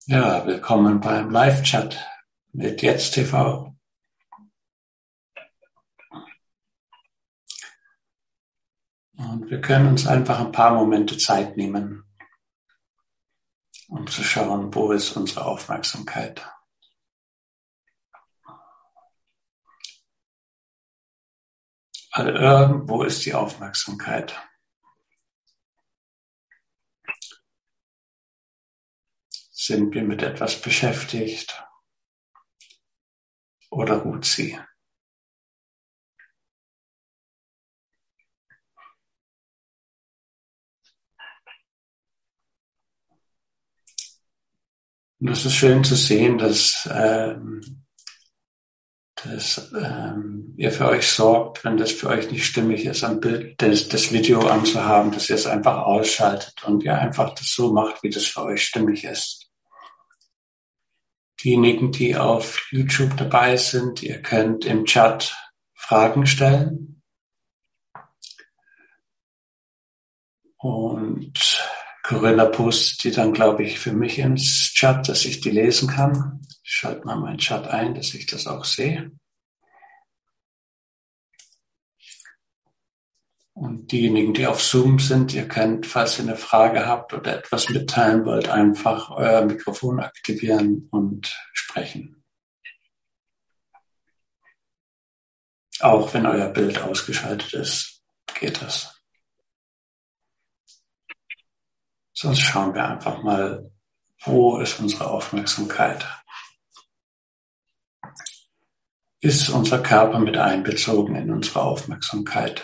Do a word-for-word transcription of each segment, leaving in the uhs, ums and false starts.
Ja, willkommen beim Live-Chat mit Jetzt T V. Und wir können uns einfach ein paar Momente Zeit nehmen, um zu schauen, wo ist unsere Aufmerksamkeit. Weil irgendwo ist die Aufmerksamkeit. Sind wir mit etwas beschäftigt oder ruht sie? Und es ist schön zu sehen, dass, ähm, dass ähm, ihr für euch sorgt, wenn das für euch nicht stimmig ist, am Bild das, das Video anzuhaben, dass ihr es einfach ausschaltet und ihr einfach das so macht, wie das für euch stimmig ist. Diejenigen, die auf YouTube dabei sind, ihr könnt im Chat Fragen stellen. Und Corinna postet die dann, glaube ich, für mich ins Chat, dass ich die lesen kann. Ich schalte mal meinen Chat ein, dass ich das auch sehe. Und diejenigen, die auf Zoom sind, ihr könnt, falls ihr eine Frage habt oder etwas mitteilen wollt, einfach euer Mikrofon aktivieren und sprechen. Auch wenn euer Bild ausgeschaltet ist, geht das. Sonst schauen wir einfach mal, wo ist unsere Aufmerksamkeit? Ist unser Körper mit einbezogen in unsere Aufmerksamkeit?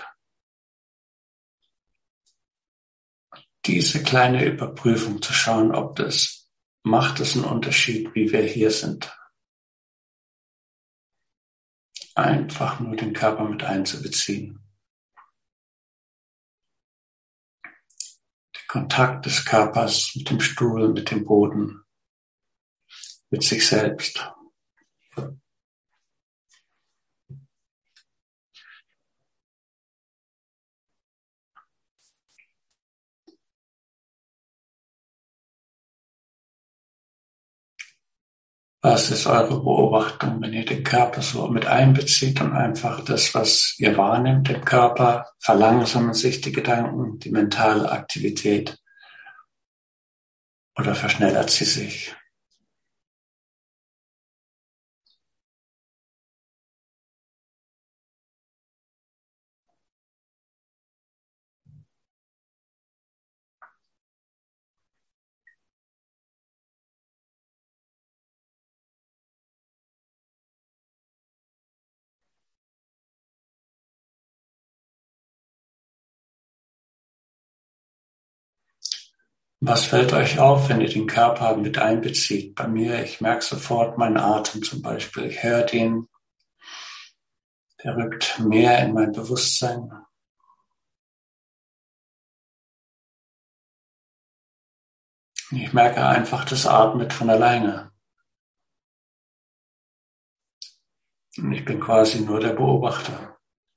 Diese kleine Überprüfung zu schauen, ob das, macht es einen Unterschied, wie wir hier sind? Einfach nur den Körper mit einzubeziehen. Den Kontakt des Körpers mit dem Stuhl, mit dem Boden, mit sich selbst. Was ist eure Beobachtung, wenn ihr den Körper so mit einbezieht und einfach das, was ihr wahrnehmt im Körper, verlangsamen sich die Gedanken, die mentale Aktivität oder verschnellert sie sich? Was fällt euch auf, wenn ihr den Körper mit einbezieht? Bei mir, ich merke sofort meinen Atem zum Beispiel. Ich höre den, der rückt mehr in mein Bewusstsein. Ich merke einfach, das atmet von alleine. Und ich bin quasi nur der Beobachter.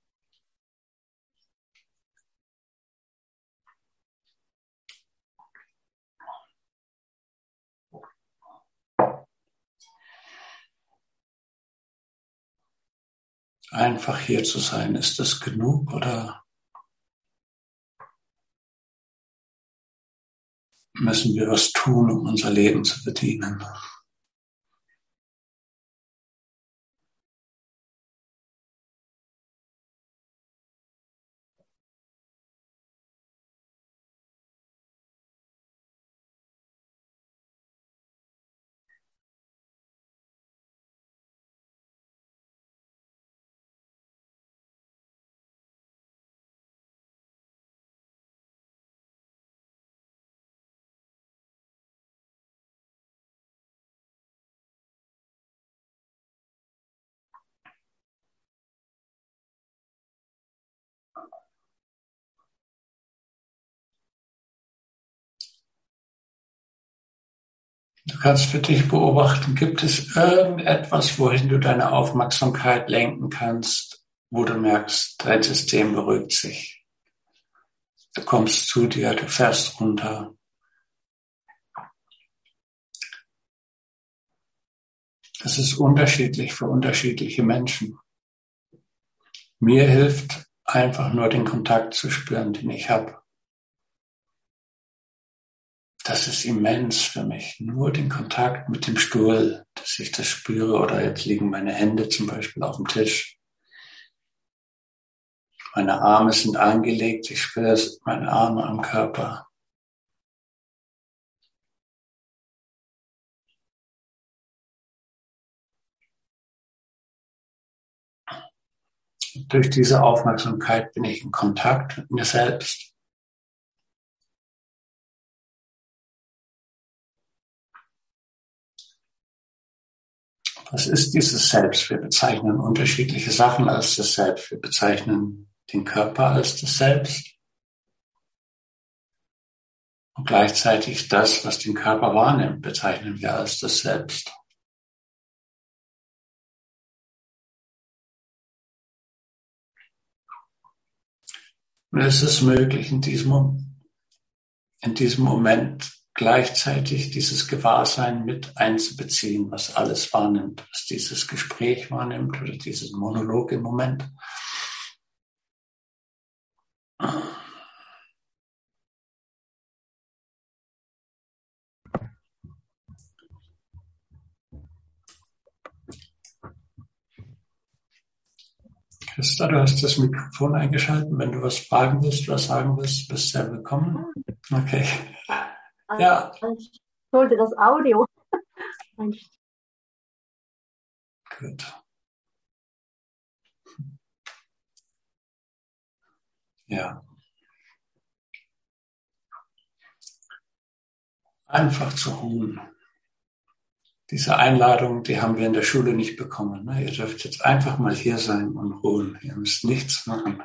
Einfach hier zu sein, ist das genug oder müssen wir was tun, um unser Leben zu bedienen? Du kannst für dich beobachten, gibt es irgendetwas, wohin du deine Aufmerksamkeit lenken kannst, wo du merkst, dein System beruhigt sich. Du kommst zu dir, du fährst runter. Das ist unterschiedlich für unterschiedliche Menschen. Mir hilft einfach nur den Kontakt zu spüren, den ich habe. Das ist immens für mich. Nur den Kontakt mit dem Stuhl, dass ich das spüre. Oder jetzt liegen meine Hände zum Beispiel auf dem Tisch. Meine Arme sind angelegt. Ich spüre meine Arme am Körper. Durch diese Aufmerksamkeit bin ich in Kontakt mit mir selbst. Was ist dieses Selbst? Wir bezeichnen unterschiedliche Sachen als das Selbst. Wir bezeichnen den Körper als das Selbst. Und gleichzeitig das, was den Körper wahrnimmt, bezeichnen wir als das Selbst. Und es ist möglich, in diesem, in diesem Moment gleichzeitig dieses Gewahrsein mit einzubeziehen, was alles wahrnimmt, was dieses Gespräch wahrnimmt oder diesen Monolog im Moment. Christa, du hast das Mikrofon eingeschaltet. Wenn du was fragen willst, was sagen willst, bist du sehr willkommen. Okay. Ja. Ich sollte das Audio. Gut. Ja. Einfach zu ruhen. Diese Einladung, die haben wir in der Schule nicht bekommen. Ne? Ihr dürft jetzt einfach mal hier sein und ruhen. Ihr müsst nichts machen.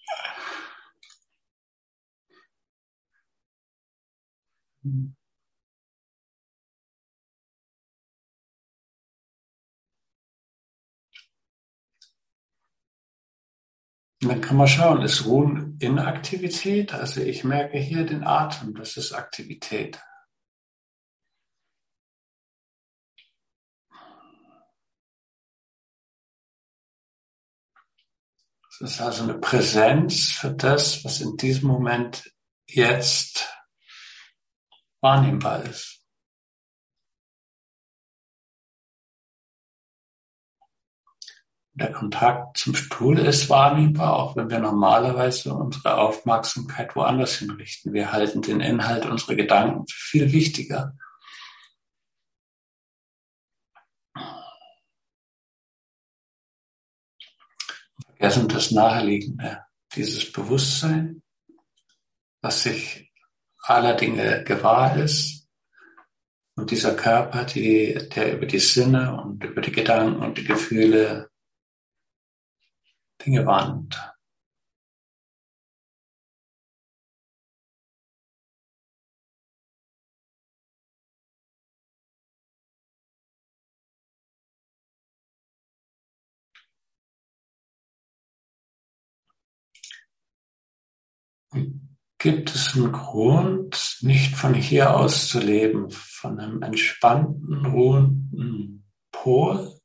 Und dann kann man schauen, ist Ruhen Inaktivität? Also ich merke hier den Atem, das ist Aktivität. Es ist also eine Präsenz für das, was in diesem Moment jetzt wahrnehmbar ist. Der Kontakt zum Stuhl ist wahrnehmbar, auch wenn wir normalerweise unsere Aufmerksamkeit woanders hinrichten. Wir halten den Inhalt unserer Gedanken für viel wichtiger. Vergessen das Naheliegende, dieses Bewusstsein, was sich aller Dinge gewahr ist, und dieser Körper, die, der über die Sinne und über die Gedanken und die Gefühle Dinge wahrnimmt. Gibt es einen Grund, nicht von hier aus zu leben, von einem entspannten, ruhenden Pol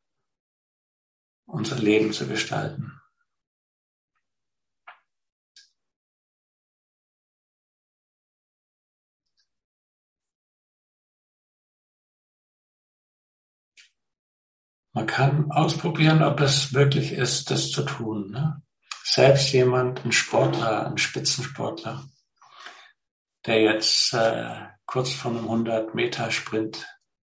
unser Leben zu gestalten? Man kann ausprobieren, ob es wirklich ist, das zu tun. Ne? Selbst jemand, ein Sportler, ein Spitzensportler, der jetzt äh, kurz vor einem hundert-Meter-Sprint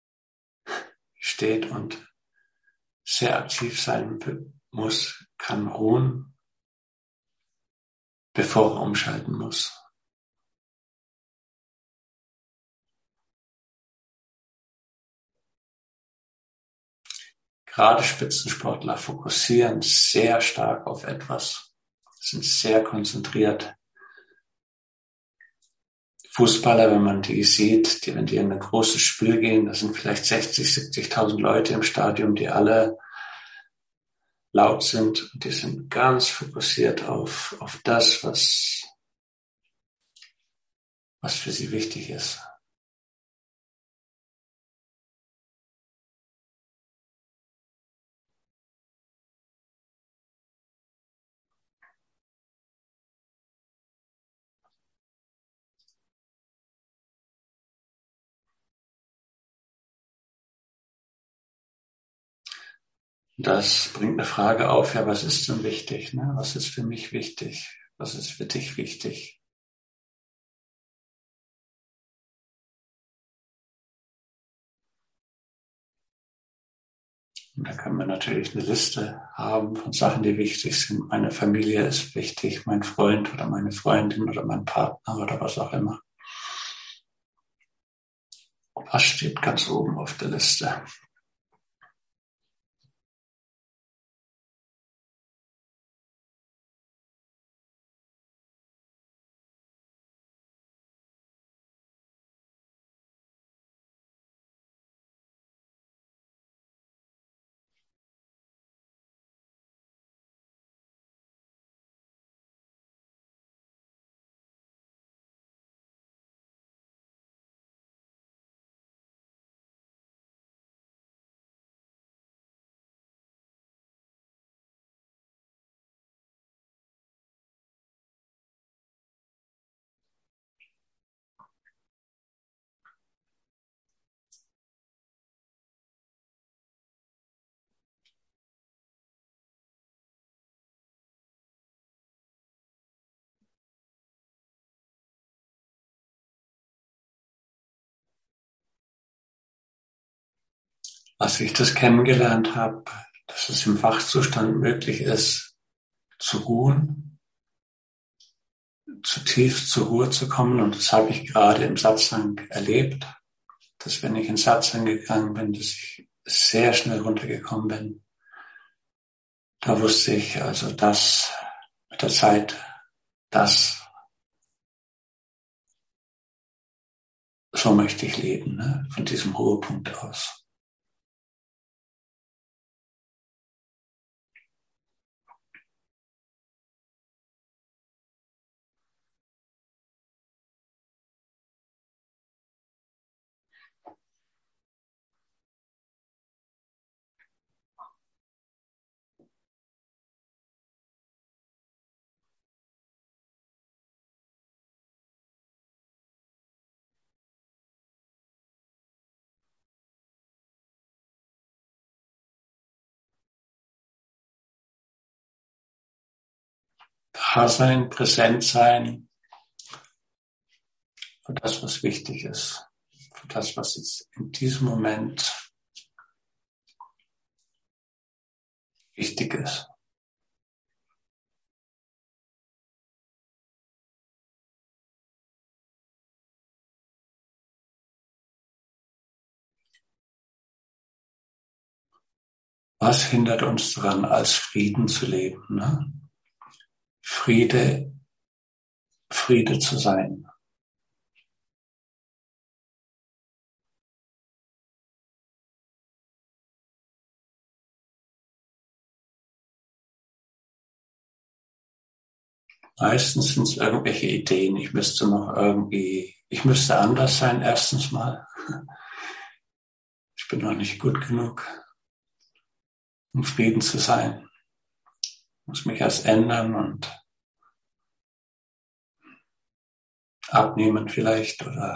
steht und sehr aktiv sein muss, kann ruhen, bevor er umschalten muss. Gerade Spitzensportler fokussieren sehr stark auf etwas, sind sehr konzentriert. Fußballer, wenn man die sieht, die, wenn die in ein großes Spiel gehen, da sind vielleicht sechzig, siebzigtausend Leute im Stadion, die alle laut sind, und die sind ganz fokussiert auf, auf das, was, was für sie wichtig ist. Das bringt eine Frage auf, ja, was ist denn wichtig? Ne? Was ist für mich wichtig? Was ist für dich wichtig? Und da kann man natürlich eine Liste haben von Sachen, die wichtig sind. Meine Familie ist wichtig, mein Freund oder meine Freundin oder mein Partner oder was auch immer. Was steht ganz oben auf der Liste? Als ich das kennengelernt habe, dass es im Wachzustand möglich ist, zu ruhen, zutiefst zur Ruhe zu kommen. Und das habe ich gerade im Satsang erlebt, dass wenn ich in Satsang gegangen bin, dass ich sehr schnell runtergekommen bin. Da wusste ich also, dass mit der Zeit, das, so möchte ich leben, ne? Von diesem Ruhepunkt aus. Da sein, präsent sein für das, was wichtig ist, für das, was jetzt in diesem Moment wichtig ist. Was hindert uns daran, als Frieden zu leben? Ne? Friede, Friede zu sein. Meistens sind es irgendwelche Ideen. Ich müsste noch irgendwie, ich müsste anders sein, erstens mal. Ich bin noch nicht gut genug, um Frieden zu sein. Ich muss mich erst ändern und abnehmen vielleicht oder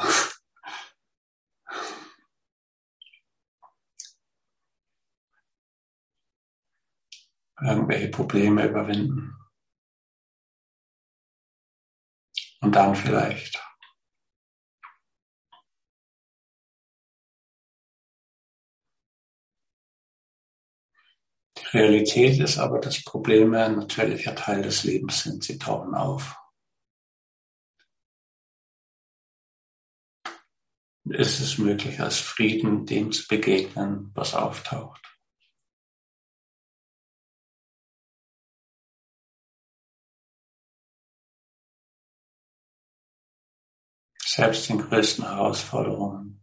irgendwelche Probleme überwinden. Und dann vielleicht. Die Realität ist aber, dass Probleme ein natürlicher Teil des Lebens sind. Sie tauchen auf. Ist es möglich, als Frieden dem zu begegnen, was auftaucht? Selbst den größten Herausforderungen.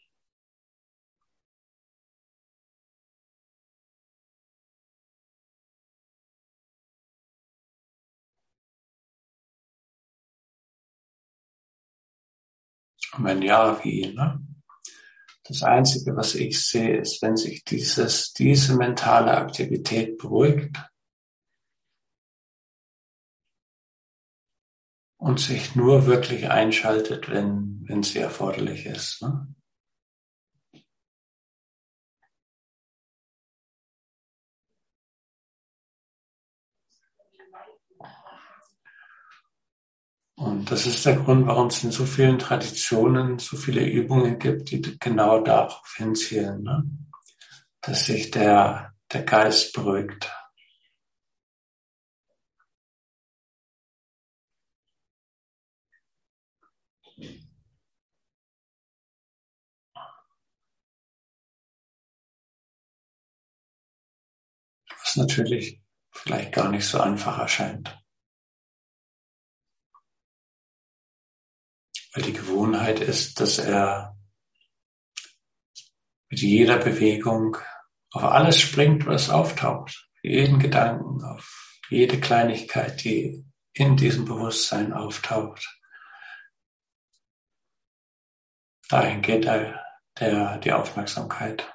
Und wenn ja, wie? Ne? Das Einzige, was ich sehe, ist, wenn sich dieses, diese mentale Aktivität beruhigt und sich nur wirklich einschaltet, wenn, wenn sie erforderlich ist. Ne? Und das ist der Grund, warum es in so vielen Traditionen so viele Übungen gibt, die genau darauf hinzielen, ne? Dass sich der, der Geist beruhigt. Was natürlich vielleicht gar nicht so einfach erscheint. Weil die Gewohnheit ist, dass er mit jeder Bewegung auf alles springt, was auftaucht. Auf jeden Gedanken, auf jede Kleinigkeit, die in diesem Bewusstsein auftaucht. Dahin geht der, der, die Aufmerksamkeit.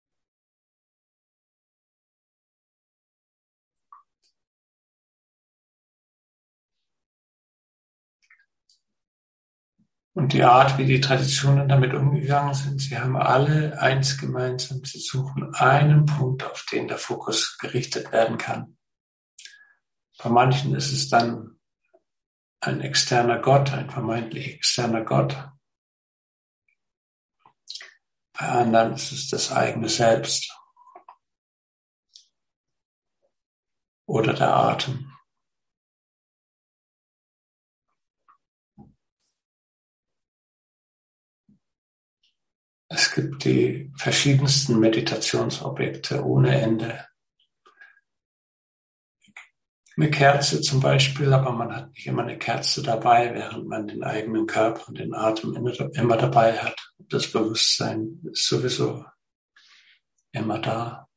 Und die Art, wie die Traditionen damit umgegangen sind, sie haben alle eins gemeinsam. Sie suchen einen Punkt, auf den der Fokus gerichtet werden kann. Bei manchen ist es dann ein externer Gott, ein vermeintlich externer Gott. Bei anderen ist es das eigene Selbst oder der Atem. Es gibt die verschiedensten Meditationsobjekte ohne Ende. Eine Kerze zum Beispiel, aber man hat nicht immer eine Kerze dabei, während man den eigenen Körper und den Atem immer dabei hat. Das Bewusstsein ist sowieso immer da.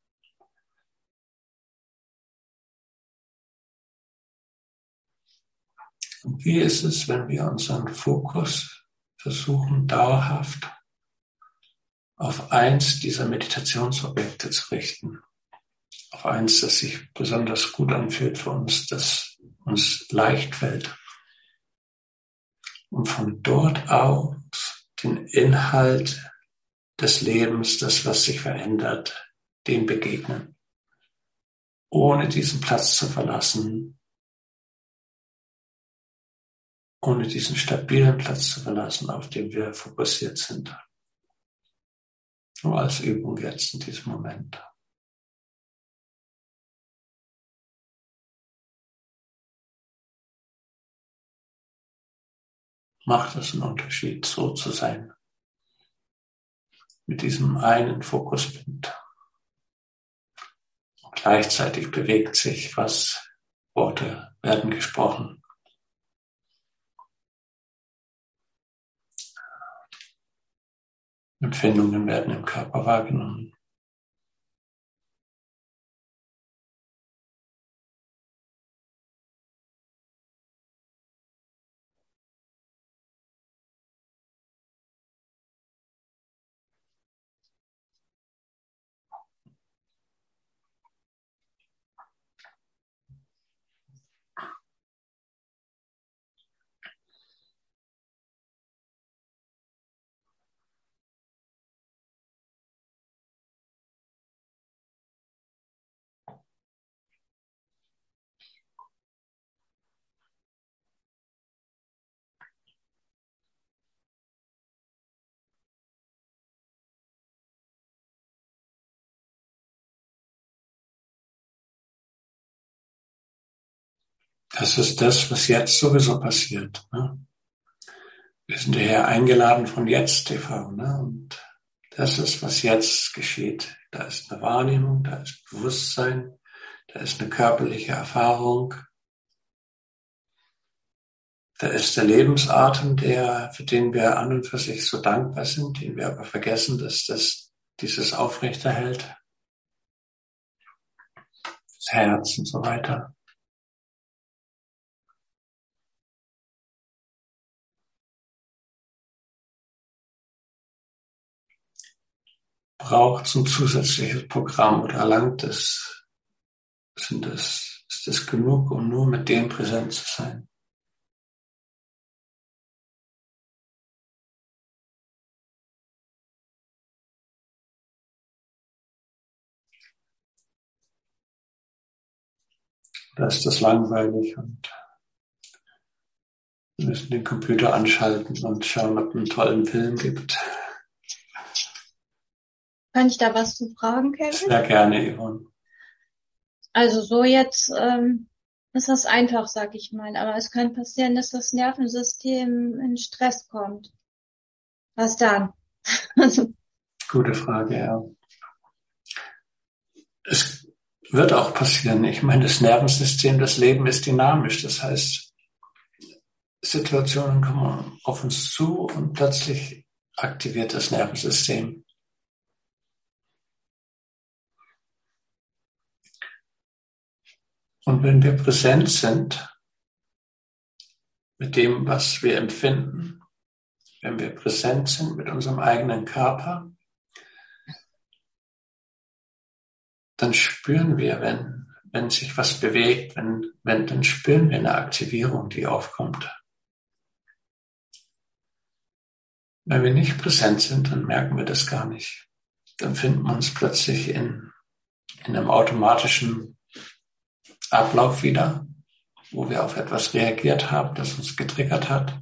Und wie ist es, wenn wir unseren Fokus versuchen, dauerhaft auf eins dieser Meditationsobjekte zu richten? Auf eins, das sich besonders gut anfühlt für uns, das uns leicht fällt. Und von dort aus den Inhalt des Lebens, das, was sich verändert, dem begegnen. Ohne diesen Platz zu verlassen, ohne diesen stabilen Platz zu verlassen, auf dem wir fokussiert sind. Nur als Übung jetzt in diesem Moment. Macht es einen Unterschied, so zu sein? Mit diesem einen Fokuspunkt. Und gleichzeitig bewegt sich was, Worte werden gesprochen. Empfindungen werden im Körper wahrgenommen. Das ist das, was jetzt sowieso passiert. Ne? Wir sind daher eingeladen von Jetzt T V. Ne? Und das ist, was jetzt geschieht. Da ist eine Wahrnehmung, da ist Bewusstsein, da ist eine körperliche Erfahrung. Da ist der Lebensatem, der, für den wir an und für sich so dankbar sind, den wir aber vergessen, dass das dieses aufrechterhält. Das Herz und so weiter. Braucht es ein zusätzliches Programm oder erlangt es, sind es, ist es genug, um nur mit dem präsent zu sein? Oder ist das langweilig und müssen den Computer anschalten und schauen, ob es einen tollen Film gibt. Kann ich da was zu fragen, Kevin? Sehr gerne, Yvonne. Also so jetzt ähm, ist das einfach, sag ich mal. Aber es kann passieren, dass das Nervensystem in Stress kommt. Was dann? Gute Frage, ja. Es wird auch passieren. Ich meine, das Nervensystem, das Leben ist dynamisch. Das heißt, Situationen kommen auf uns zu und plötzlich aktiviert das Nervensystem. Und wenn wir präsent sind mit dem, was wir empfinden, wenn wir präsent sind mit unserem eigenen Körper, dann spüren wir, wenn, wenn sich was bewegt, wenn, wenn, dann spüren wir eine Aktivierung, die aufkommt. Wenn wir nicht präsent sind, dann merken wir das gar nicht. Dann finden wir uns plötzlich in, in einem automatischen Ablauf wieder, wo wir auf etwas reagiert haben, das uns getriggert hat.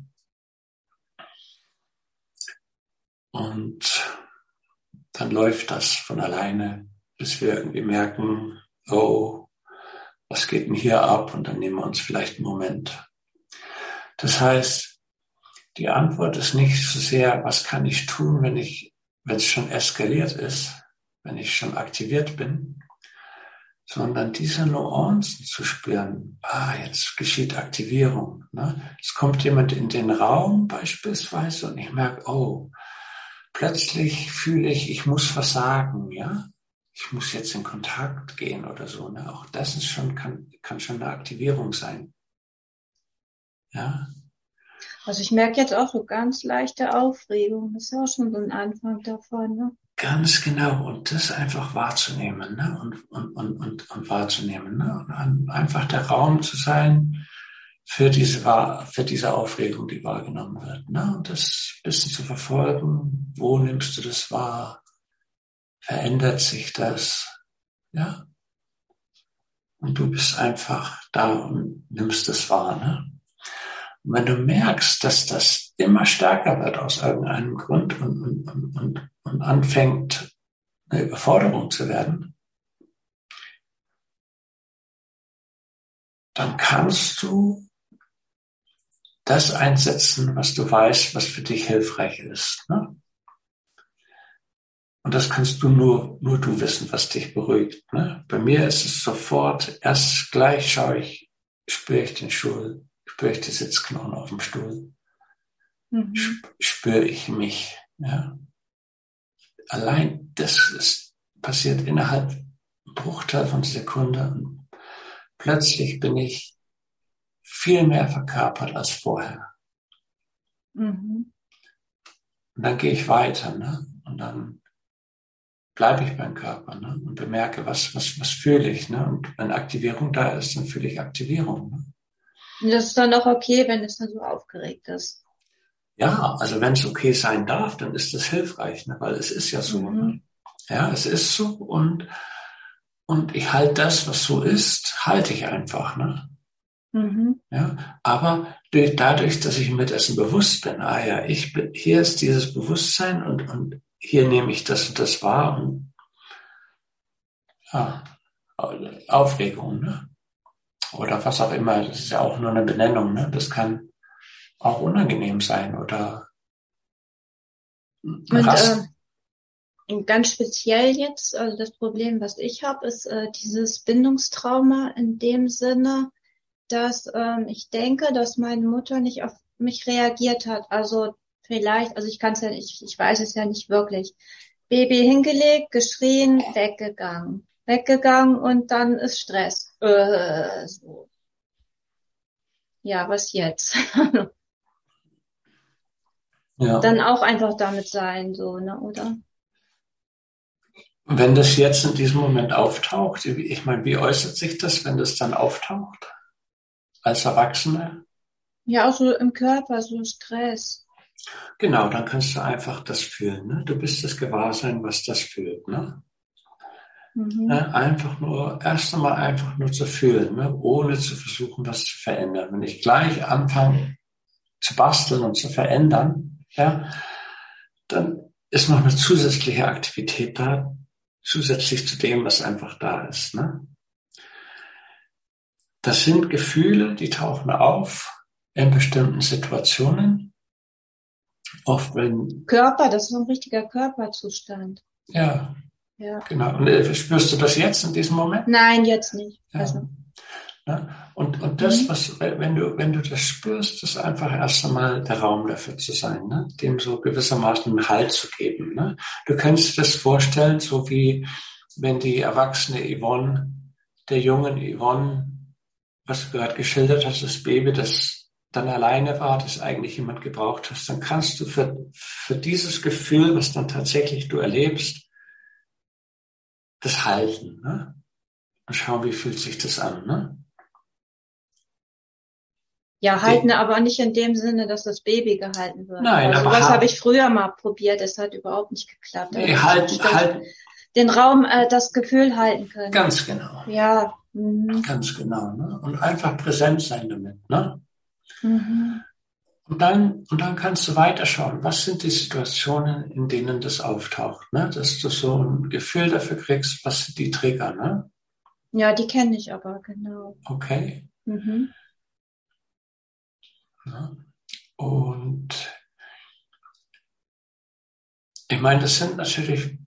Und dann läuft das von alleine, bis wir irgendwie merken, oh, was geht denn hier ab? Und dann nehmen wir uns vielleicht einen Moment. Das heißt, die Antwort ist nicht so sehr, was kann ich tun, wenn ich, wenn es schon eskaliert ist, wenn ich schon aktiviert bin, sondern diese Nuancen zu spüren. Ah, jetzt geschieht Aktivierung. Ne? Es kommt jemand in den Raum beispielsweise und ich merke, oh, plötzlich fühle ich, ich muss was sagen, ja. Ich muss jetzt in Kontakt gehen oder so. Ne? Auch das ist schon, kann, kann schon eine Aktivierung sein. Ja. Also ich merke jetzt auch so ganz leichte Aufregung. Das ist ja auch schon so ein Anfang davon, ne? Ganz genau. Und das einfach wahrzunehmen, ne? Und, und, und, und, und wahrzunehmen, ne? Und einfach der Raum zu sein für diese, für diese Aufregung, die wahrgenommen wird, ne? Und das ein bisschen zu verfolgen. Wo nimmst du das wahr? Verändert sich das? Ja? Und du bist einfach da und nimmst es wahr, ne? Und wenn du merkst, dass das immer stärker wird aus irgendeinem Grund und, und, und, und, und anfängt, eine Überforderung zu werden, dann kannst du das einsetzen, was du weißt, was für dich hilfreich ist, ne? Und das kannst du nur, nur du wissen, was dich beruhigt, ne? Bei mir ist es sofort, erst gleich schaue ich, spüre ich den Stuhl, spüre ich die Sitzknochen auf dem Stuhl, mhm. spüre ich mich, ja? Allein das ist, passiert innerhalb einem Bruchteil von Sekunde und plötzlich bin ich viel mehr verkörpert als vorher. Mhm. Und dann gehe ich weiter, ne? Und dann bleibe ich beim Körper, ne? Und bemerke, was, was, was fühle ich, ne? Und wenn Aktivierung da ist, dann fühle ich Aktivierung, ne? Und das ist dann auch okay, wenn es dann so aufgeregt ist. Ja, also wenn es okay sein darf, dann ist das hilfreich, ne? Weil es ist ja so, mhm. ne? Ja, es ist so und, und ich halte das, was so ist, halte ich einfach, ne? Mhm. Ja, aber durch, dadurch, dass ich mir dessen bewusst bin, ah ja, ich bin, hier ist dieses Bewusstsein und, und hier nehme ich das und das wahr und ja, Aufregung, ne? Oder was auch immer, das ist ja auch nur eine Benennung, ne? Das kann auch unangenehm sein oder und, äh, ganz speziell jetzt, also das Problem, was ich habe, ist äh, dieses Bindungstrauma in dem Sinne, dass ähm, ich denke, dass meine Mutter nicht auf mich reagiert hat. Also vielleicht, also ich kann es ja nicht, ich weiß es ja nicht wirklich. Baby hingelegt, geschrien, weggegangen. Weggegangen und dann ist Stress. Äh, so. Ja, was jetzt? Ja. Dann auch einfach damit sein, so, ne, oder? Wenn das jetzt in diesem Moment auftaucht, ich meine, wie äußert sich das, wenn das dann auftaucht? Als Erwachsene? Ja, auch so im Körper, so Stress. Genau, dann kannst du einfach das fühlen, ne? Du bist das Gewahrsein, was das fühlt, ne? Mhm. Ne? Einfach nur, erst einmal einfach nur zu fühlen, ne? Ohne zu versuchen, was zu verändern. Wenn ich gleich anfange, zu basteln und zu verändern, ja, dann ist noch eine zusätzliche Aktivität da, zusätzlich zu dem, was einfach da ist. Ne? Das sind Gefühle, die tauchen auf in bestimmten Situationen. Oft wenn Körper, das ist so ein richtiger Körperzustand. Ja, ja. Genau. Und äh, spürst du das jetzt in diesem Moment? Nein, jetzt nicht. Ja. Also. Ja. Und, und das, mhm. was, wenn du, wenn du das spürst, ist einfach erst einmal der Raum dafür zu sein, ne? Dem so gewissermaßen einen Halt zu geben. Ne? Du kannst dir das vorstellen, so wie wenn die erwachsene Yvonne, der jungen Yvonne, was du gerade geschildert hast, das Baby, das dann alleine war, das eigentlich jemand gebraucht hast, dann kannst du für, für dieses Gefühl, was dann tatsächlich du erlebst, das halten, ne? Und schauen, wie fühlt sich das an, ne? Ja, halten, aber nicht in dem Sinne, dass das Baby gehalten wird. Nein, also aber was halt, habe ich früher mal probiert, das hat überhaupt nicht geklappt. Nee, halten, halten. Den Raum, äh, das Gefühl halten können. Ganz genau. Ja. Mhm. Ganz genau, ne? Und einfach präsent sein damit, ne? Mhm. Und dann, und dann kannst du weiterschauen, was sind die Situationen, in denen das auftaucht, ne? Dass du so ein Gefühl dafür kriegst, was sind die Trigger, ne? Ja, die kenne ich aber, genau. Okay. Mhm. Ja. Und ich meine, das sind natürlich,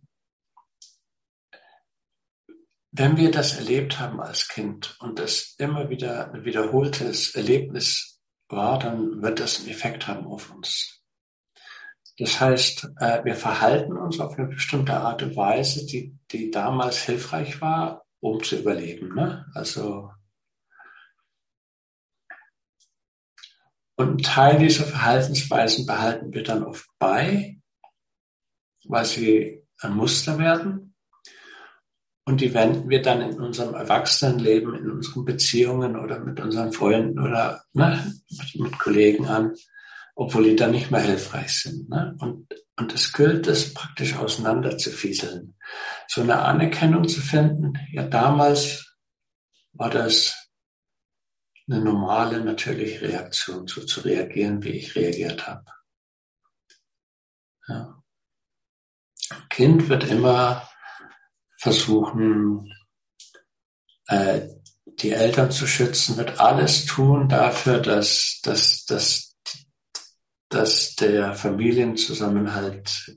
wenn wir das erlebt haben als Kind und das immer wieder ein wiederholtes Erlebnis war, dann wird das einen Effekt haben auf uns. Das heißt, wir verhalten uns auf eine bestimmte Art und Weise, die, die damals hilfreich war, um zu überleben, ne? Also, und einen Teil dieser Verhaltensweisen behalten wir dann oft bei, weil sie ein Muster werden. Und die wenden wir dann in unserem Erwachsenenleben, in unseren Beziehungen oder mit unseren Freunden oder ne, mit, mit Kollegen an, obwohl die dann nicht mehr hilfreich sind. Ne? Und, und es gilt, das praktisch auseinander zu fieseln. So eine Anerkennung zu finden, ja, damals war das eine normale, natürliche Reaktion, so zu reagieren, wie ich reagiert habe. Ja. Ein Kind wird immer versuchen, äh, die Eltern zu schützen, wird alles tun dafür, dass, dass, dass, dass der Familienzusammenhalt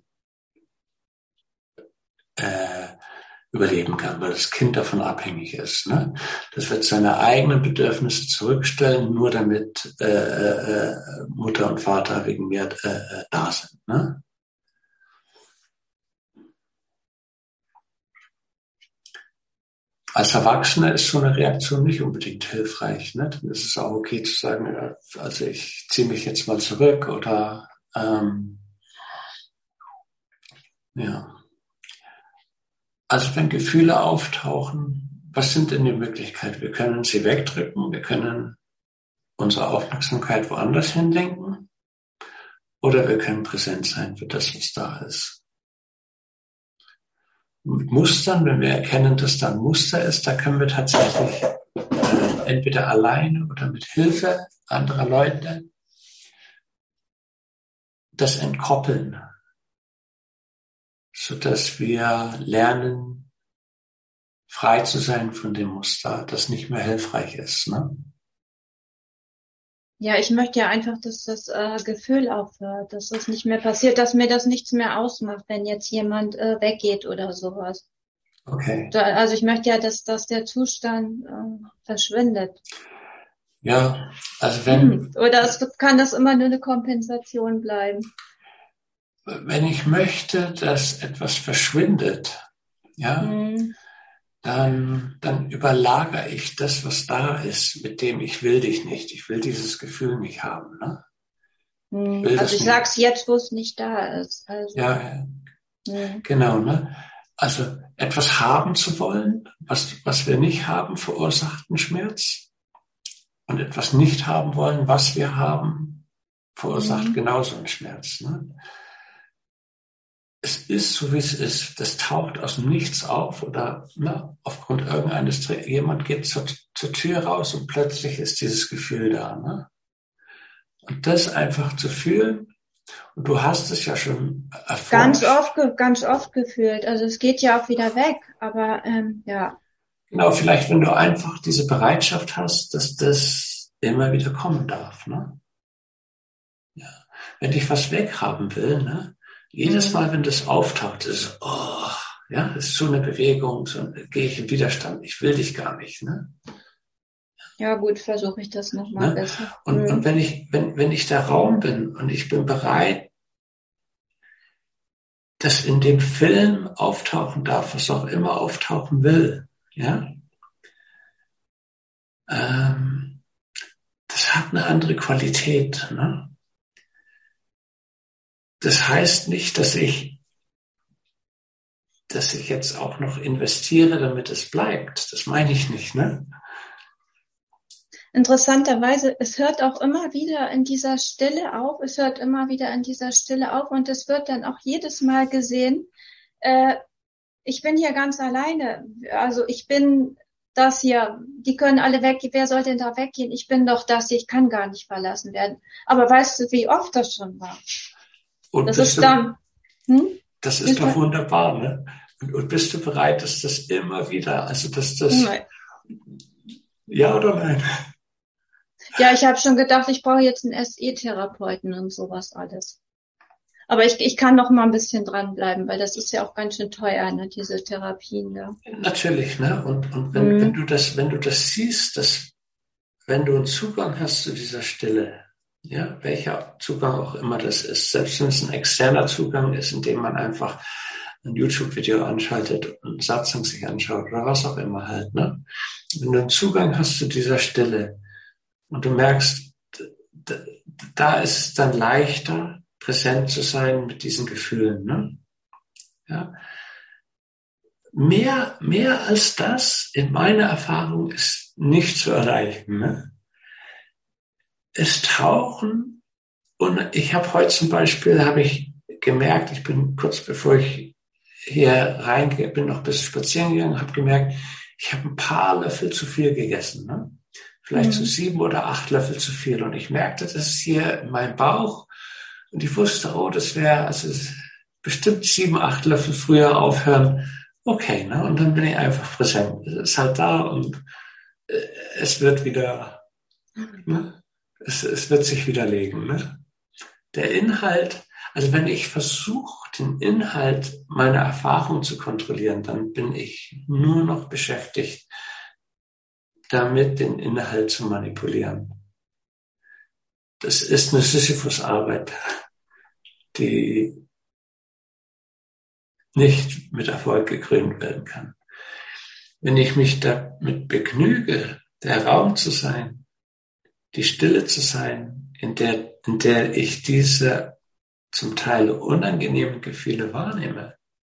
äh, überleben kann, weil das Kind davon abhängig ist. Ne? Das wird seine eigenen Bedürfnisse zurückstellen, nur damit äh, äh, Mutter und Vater wegen mir äh, da sind. Ne? Als Erwachsener ist so eine Reaktion nicht unbedingt hilfreich. Ne? Dann ist es auch okay zu sagen, also ich ziehe mich jetzt mal zurück oder ähm, ja. Also wenn Gefühle auftauchen, was sind denn die Möglichkeiten? Wir können sie wegdrücken, wir können unsere Aufmerksamkeit woanders hinlenken oder wir können präsent sein für das, was da ist. Mit Mustern, wenn wir erkennen, dass da ein Muster ist, da können wir tatsächlich äh, entweder alleine oder mit Hilfe anderer Leute das entkoppeln, sodass wir lernen, frei zu sein von dem Muster, das nicht mehr hilfreich ist. Ne? Ja, ich möchte ja einfach, dass das äh, Gefühl aufhört, dass das nicht mehr passiert, dass mir das nichts mehr ausmacht, wenn jetzt jemand äh, weggeht oder sowas. Okay. Da, also ich möchte ja, dass, dass der Zustand äh, verschwindet. Ja, also wenn... Oder es kann das immer nur eine Kompensation bleiben. Wenn ich möchte, dass etwas verschwindet, ja, hm. dann, dann überlagere ich das, was da ist, mit dem ich will dich nicht. Ich will dieses Gefühl nicht haben. Ne? Hm. Ich also ich sage es jetzt, wo es nicht da ist. Also. Ja, ja. Hm. Genau. Ne? Also etwas haben zu wollen, was, was wir nicht haben, verursacht einen Schmerz. Und etwas nicht haben wollen, was wir haben, verursacht hm. genauso einen Schmerz. Ne? Es ist so, wie es ist. Das taucht aus dem Nichts auf oder ne, aufgrund irgendeines, jemand geht zur, zur Tür raus und plötzlich ist dieses Gefühl da. Ne? Und das einfach zu fühlen. Und du hast es ja schon erforscht. Ganz oft, ganz oft gefühlt. Also es geht ja auch wieder weg, aber ähm, ja. Genau, vielleicht wenn du einfach diese Bereitschaft hast, dass das immer wieder kommen darf. Ne? Ja. Wenn dich was weghaben will, ne? Jedes Mal, wenn das auftaucht, ist oh, ja, ist so eine Bewegung, so gehe ich in Widerstand. Ich will dich gar nicht. Ne? Ja gut, versuche ich das nochmal Ne? besser. Und, Mhm. und wenn ich, wenn, wenn ich der Raum bin und ich bin bereit, dass in dem Film auftauchen darf, was auch immer auftauchen will, ja, ähm, das hat eine andere Qualität. Ne? Das heißt nicht, dass ich, dass ich jetzt auch noch investiere, damit es bleibt. Das meine ich nicht, ne? Interessanterweise, es hört auch immer wieder in dieser Stille auf, es hört immer wieder in dieser Stille auf und es wird dann auch jedes Mal gesehen, äh, ich bin hier ganz alleine, also ich bin das hier, die können alle weg, wer soll denn da weggehen? Ich bin doch das hier, ich kann gar nicht verlassen werden. Aber weißt du, wie oft das schon war? Und das ist du, dann, hm? Das ist doch wunderbar, ne? Und, und bist du bereit, dass das immer wieder, also dass das, Nein. Ja oder nein? Ja, ich habe schon gedacht, ich brauche jetzt einen S E-Therapeuten und sowas alles. Aber ich, ich kann noch mal ein bisschen dranbleiben, weil das ist ja auch ganz schön teuer, ne, diese Therapien da. Natürlich, ne? Und, und wenn, Mhm. wenn du das, wenn du das siehst, dass, wenn du einen Zugang hast zu dieser Stille, ja, welcher Zugang auch immer das ist, selbst wenn es ein externer Zugang ist, indem man einfach ein YouTube-Video anschaltet und einen Satzung sich anschaut oder was auch immer halt, ne? Wenn du einen Zugang hast zu dieser Stille und du merkst, da ist es dann leichter, präsent zu sein mit diesen Gefühlen, ne? Ja. Mehr, mehr als das, in meiner Erfahrung, ist nicht zu erreichen, ne? Es tauchen, und ich habe heute zum Beispiel, habe ich gemerkt, ich bin kurz bevor ich hier reingehe, bin noch ein bisschen spazieren gegangen, habe gemerkt, ich habe ein paar Löffel zu viel gegessen, ne? Vielleicht mhm. so sieben oder acht Löffel zu viel. Und ich merkte das hier in meinem Bauch und ich wusste, oh, das wäre also bestimmt sieben, acht Löffel früher aufhören. Okay, ne? Und dann bin ich einfach präsent. Es ist halt da und äh, es wird wieder, ne? es, es wird sich widerlegen. Ne? Der Inhalt, also wenn ich versuche, den Inhalt meiner Erfahrung zu kontrollieren, dann bin ich nur noch beschäftigt, damit den Inhalt zu manipulieren. Das ist eine Sisyphus-Arbeit, die nicht mit Erfolg gekrönt werden kann. Wenn ich mich damit begnüge, der Raum zu sein, die Stille zu sein, in der, in der ich diese zum Teil unangenehmen Gefühle wahrnehme,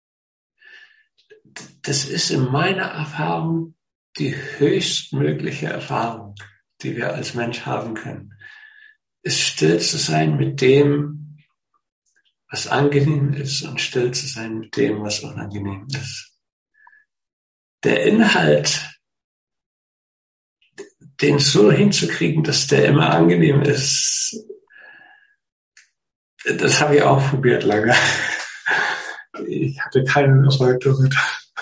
das ist in meiner Erfahrung die höchstmögliche Erfahrung, die wir als Mensch haben können. Es still zu sein mit dem, was angenehm ist und still zu sein mit dem, was unangenehm ist. Der Inhalt, den so hinzukriegen, dass der immer angenehm ist, das habe ich auch probiert lange. Ich hatte keinen Erfolg damit.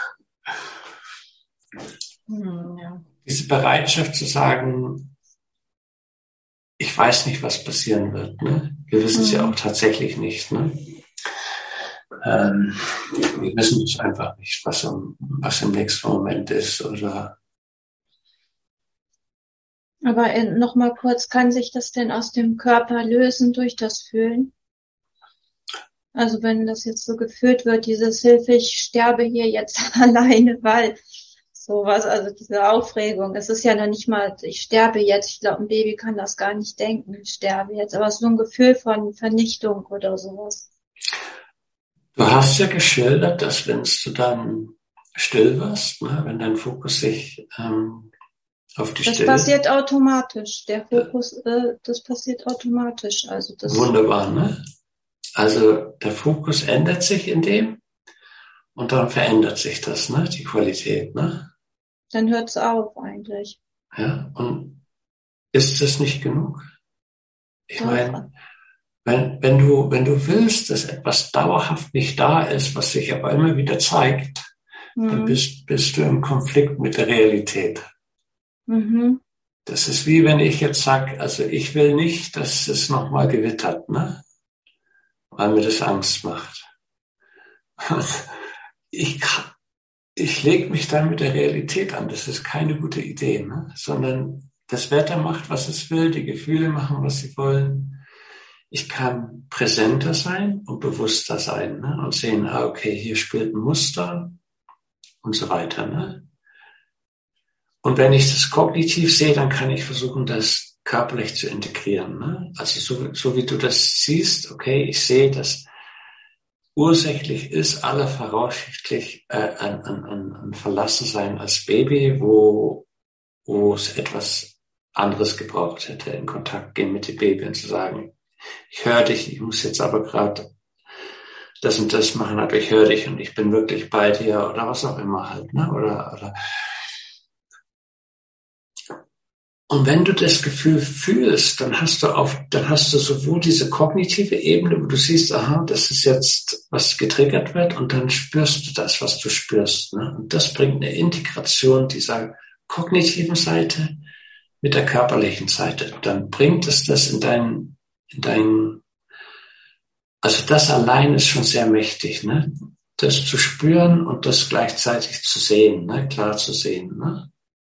Hm, ja. Diese Bereitschaft zu sagen, ich weiß nicht, was passieren wird. Ne? Wir wissen es mhm. ja auch tatsächlich nicht. Ne? Ähm, wir wissen es einfach nicht, was, um, was im nächsten Moment ist. Oder Aber äh, noch mal kurz, kann sich das denn aus dem Körper lösen durch das Fühlen? Also wenn das jetzt so gefühlt wird, dieses Hilfe, ich sterbe hier jetzt alleine, weil sowas, also diese Aufregung, es ist ja noch nicht mal, ich sterbe jetzt, ich glaube, ein Baby kann das gar nicht denken, ich sterbe jetzt, aber so ein Gefühl von Vernichtung oder sowas. Du hast ja geschildert, dass wenn du dann still wirst, ne, wenn dein Fokus sich ähm, auf die das Stille... Das passiert automatisch, der Fokus, äh, das passiert automatisch. Also das Wunderbar, ne? Also der Fokus ändert sich in dem und dann verändert sich das, ne, die Qualität, ne? Dann hört es auf eigentlich. Ja, und ist das nicht genug? Ich meine, wenn, wenn du, wenn du willst, dass etwas dauerhaft nicht da ist, was sich aber immer wieder zeigt, mhm. dann bist, bist du im Konflikt mit der Realität. Mhm. Das ist wie wenn ich jetzt sage, also ich will nicht, dass es nochmal gewittert, ne? Weil mir das Angst macht. Ich, ich lege mich dann mit der Realität an. Das ist keine gute Idee, ne? Sondern das Wetter macht, was es will, die Gefühle machen, was sie wollen. Ich kann präsenter sein und bewusster sein, ne? Und sehen, ah, okay, hier spielt ein Muster und so weiter, ne? Und wenn ich das kognitiv sehe, dann kann ich versuchen, das körperlich zu integrieren, ne? Also so, so wie du das siehst, okay, ich sehe, dass ursächlich ist aller voraussichtlich äh, ein, ein, ein, ein Verlassensein als Baby, wo, wo es etwas anderes gebraucht hätte, in Kontakt gehen mit dem Baby und zu sagen, ich höre dich, ich muss jetzt aber gerade das und das machen, aber ich höre dich und ich bin wirklich bei dir oder was auch immer halt, ne? Oder, oder. Und wenn du das Gefühl fühlst, dann hast du auf, dann hast du sowohl diese kognitive Ebene, wo du siehst, aha, das ist jetzt, was getriggert wird, und dann spürst du das, was du spürst, ne? Und das bringt eine Integration dieser kognitiven Seite mit der körperlichen Seite. Dann bringt es das in deinen, in deinen, also das allein ist schon sehr mächtig, ne? Das zu spüren und das gleichzeitig zu sehen, ne? Klar zu sehen, ne?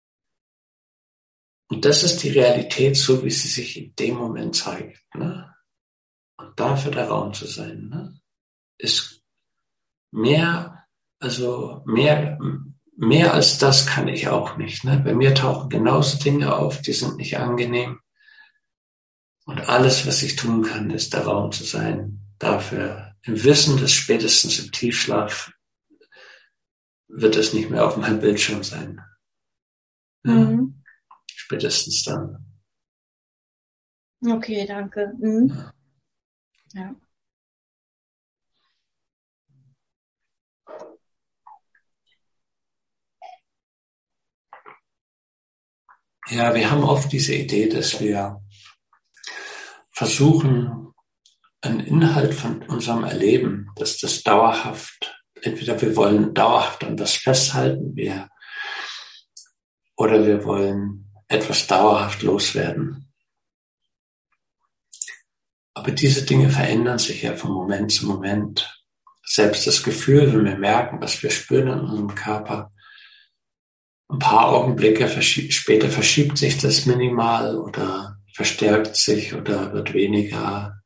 Und das ist die Realität, so wie sie sich in dem Moment zeigt, ne? Und dafür der Raum zu sein, ne? Ist mehr, also mehr, mehr als das kann ich auch nicht, ne? Bei mir tauchen genauso Dinge auf, die sind nicht angenehm. Und alles, was ich tun kann, ist der Raum zu sein. Dafür im Wissen, dass spätestens im Tiefschlaf wird es nicht mehr auf meinem Bildschirm sein. Ja? Mhm. Spätestens dann. Okay, danke. Mhm. Ja. Ja. Ja, wir haben oft diese Idee, dass wir versuchen, einen Inhalt von unserem Erleben, dass das dauerhaft, entweder wir wollen dauerhaft an das festhalten, wir, oder wir wollen etwas dauerhaft loswerden. Aber diese Dinge verändern sich ja von Moment zu Moment. Selbst das Gefühl, wenn wir merken, was wir spüren in unserem Körper, ein paar Augenblicke verschie- später verschiebt sich das minimal oder verstärkt sich oder wird weniger.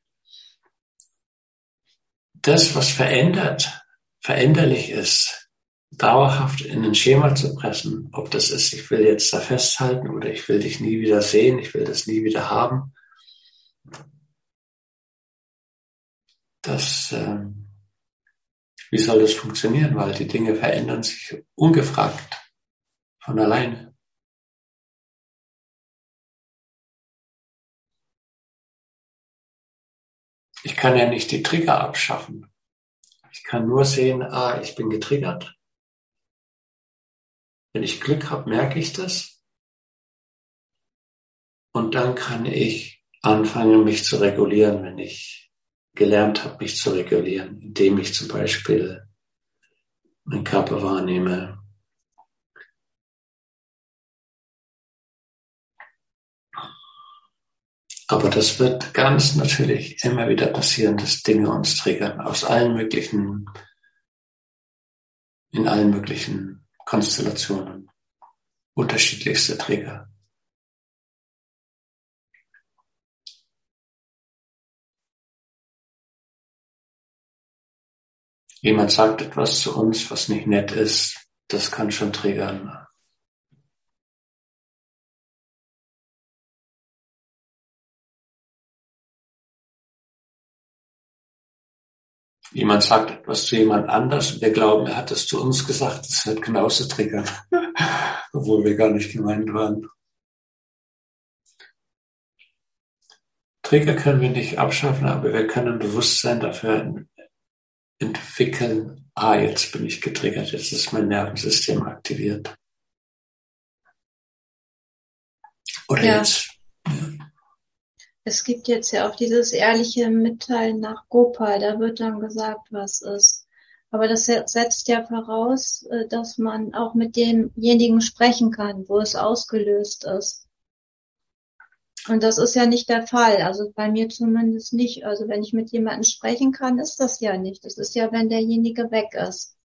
Das, was verändert, veränderlich ist, dauerhaft in ein Schema zu pressen, ob das ist, ich will jetzt da festhalten oder ich will dich nie wieder sehen, ich will das nie wieder haben, das, ähm, wie soll das funktionieren? Weil die Dinge verändern sich ungefragt von alleine. Ich kann ja nicht die Trigger abschaffen. Ich kann nur sehen, ah, ich bin getriggert. Wenn ich Glück habe, merke ich das. Und dann kann ich anfangen, mich zu regulieren, wenn ich gelernt habe, mich zu regulieren, indem ich zum Beispiel meinen Körper wahrnehme. Aber das wird ganz natürlich immer wieder passieren, dass Dinge uns triggern, aus allen möglichen, in allen möglichen Konstellationen, unterschiedlichste Trigger. Jemand sagt etwas zu uns, was nicht nett ist, das kann schon triggern. Jemand sagt etwas zu jemand anders und wir glauben, er hat es zu uns gesagt, das wird genauso triggern, obwohl wir gar nicht gemeint waren. Trigger können wir nicht abschaffen, aber wir können ein Bewusstsein dafür entwickeln, ah, jetzt bin ich getriggert, jetzt ist mein Nervensystem aktiviert. Oder ja. jetzt. Ja. es gibt jetzt ja auch dieses ehrliche Mitteilen nach Gopal, da wird dann gesagt, was ist. Aber das setzt ja voraus, dass man auch mit demjenigen sprechen kann, wo es ausgelöst ist. Und das ist ja nicht der Fall, also bei mir zumindest nicht. Also wenn ich mit jemandem sprechen kann, ist das ja nicht. Das ist ja, wenn derjenige weg ist.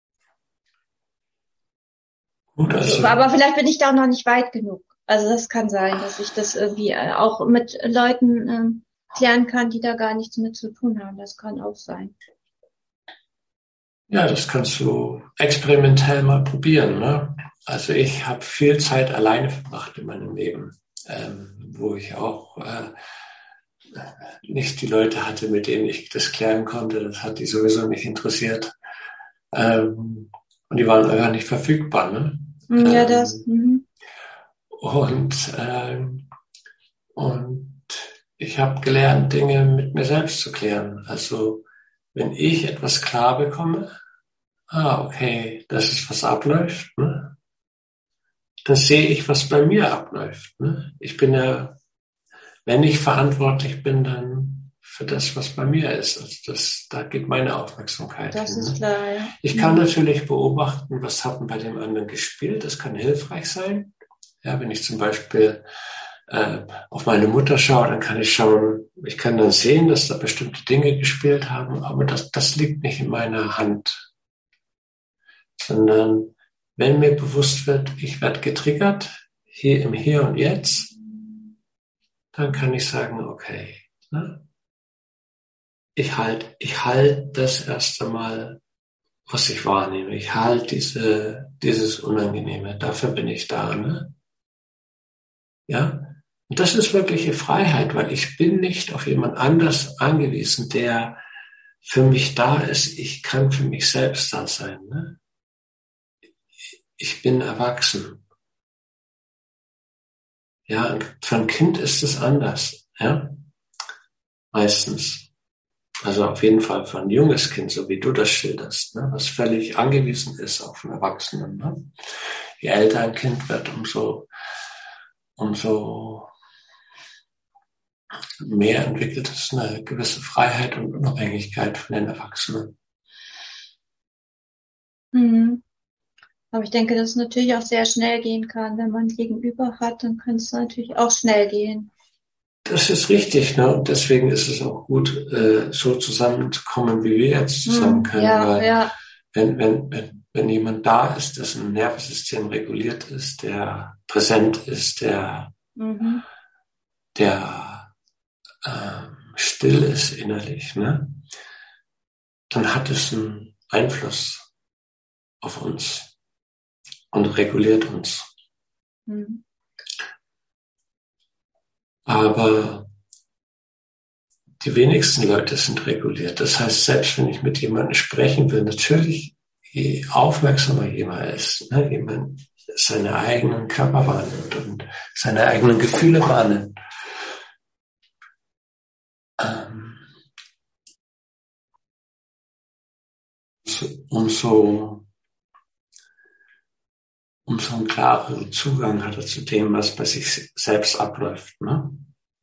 Gut, also, also, aber vielleicht bin ich da auch noch nicht weit genug. Also das kann sein, dass ich das irgendwie auch mit Leuten ähm, klären kann, die da gar nichts mit zu tun haben. Das kann auch sein. Ja, das kannst du experimentell mal probieren, ne? Also ich habe viel Zeit alleine verbracht in meinem Leben. Ähm, wo ich auch äh, nicht die Leute hatte, mit denen ich das klären konnte. Das hat die sowieso nicht interessiert. Ähm, und die waren einfach nicht verfügbar. Ne? Ja, ähm, das. Mhm. Und, ähm, und ich habe gelernt, Dinge mit mir selbst zu klären. Also wenn ich etwas klar bekomme, ah, okay, das ist, was abläuft, ne? Dann sehe ich, was bei mir abläuft. Ne? Ich bin ja, wenn ich verantwortlich bin, dann für das, was bei mir ist. Also das, da geht meine Aufmerksamkeit Das hin. ist Ne? klar, ja. Ich kann mhm. natürlich beobachten, was hat denn bei dem anderen gespielt. Das kann hilfreich sein. Ja, wenn ich zum Beispiel äh, auf meine Mutter schaue, dann kann ich schauen, ich kann dann sehen, dass da bestimmte Dinge gespielt haben, aber das, das liegt nicht in meiner Hand. Sondern wenn mir bewusst wird, ich werde getriggert, hier im Hier und Jetzt, dann kann ich sagen, okay, ne? ich halte ich halt das erst einmal, was ich wahrnehme. Ich halte diese, dieses Unangenehme. Dafür bin ich da. Ne? Ja? Und das ist wirkliche Freiheit, weil ich bin nicht auf jemand anders angewiesen, der für mich da ist. Ich kann für mich selbst da sein. Ne? Ich bin erwachsen. Ja, und für ein Kind ist es anders. Ja? Meistens. Also auf jeden Fall für ein junges Kind, so wie du das schilderst, ne? Was völlig angewiesen ist auf einen Erwachsenen. Ne? Je älter ein Kind wird, umso, umso mehr entwickelt es eine gewisse Freiheit und Unabhängigkeit von den Erwachsenen. Mhm. Aber ich denke, dass es natürlich auch sehr schnell gehen kann. Wenn man Gegenüber hat, dann kann es natürlich auch schnell gehen. Das ist richtig, ne? Und deswegen ist es auch gut, äh, so zusammenzukommen, wie wir jetzt zusammen können. Ja, weil ja. Wenn, wenn, wenn, wenn jemand da ist, dessen Nervensystem reguliert ist, der präsent ist, der, Mhm. der äh, still ist innerlich, ne? Dann hat es einen Einfluss auf uns und reguliert uns. Mhm. Aber die wenigsten Leute sind reguliert. Das heißt, selbst wenn ich mit jemandem sprechen will, natürlich, je aufmerksamer jemand ist, ne, jemand seine eigenen Körper wahrnimmt und seine eigenen Gefühle wahrnimmt, ähm, so, umso, umso einen klareren Zugang hat er zu dem, was bei sich selbst abläuft. Ne?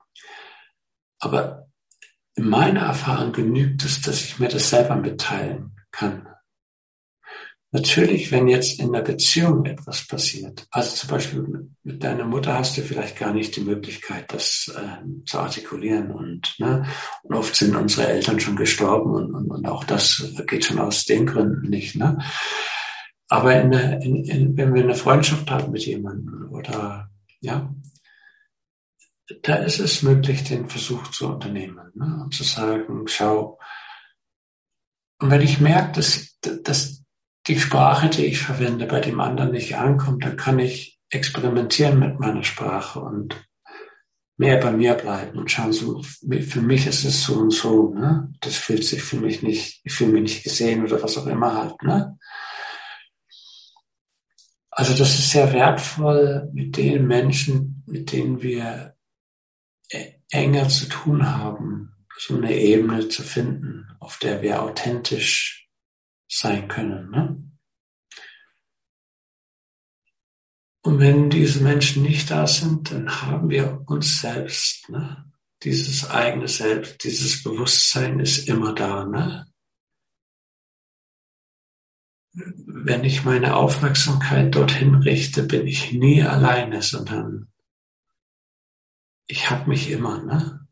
Aber in meiner Erfahrung genügt es, dass ich mir das selber mitteilen kann. Natürlich, wenn jetzt in der Beziehung etwas passiert, also zum Beispiel mit, mit deiner Mutter hast du vielleicht gar nicht die Möglichkeit, das äh, zu artikulieren und, ne, und oft sind unsere Eltern schon gestorben und, und, und auch das geht schon aus den Gründen nicht. Ne? Aber in der, in, in, wenn wir eine Freundschaft haben mit jemandem oder ja, da ist es möglich, den Versuch zu unternehmen, ne? Und zu sagen, schau, und wenn ich merke, dass, dass die Sprache, die ich verwende, bei dem anderen nicht ankommt, dann kann ich experimentieren mit meiner Sprache und mehr bei mir bleiben und schauen, so, für mich ist es so und so, ne? Das fühlt sich für mich nicht, ich fühle mich nicht gesehen oder was auch immer halt, ne? Also das ist sehr wertvoll mit den Menschen, mit denen wir enger zu tun haben, so eine Ebene zu finden, auf der wir authentisch sein können. Ne? Und wenn diese Menschen nicht da sind, dann haben wir uns selbst. Ne? dieses eigene Selbst, dieses Bewusstsein ist immer da, ne? Wenn ich meine Aufmerksamkeit dorthin richte, bin ich nie alleine, sondern ich habe mich immer, ne?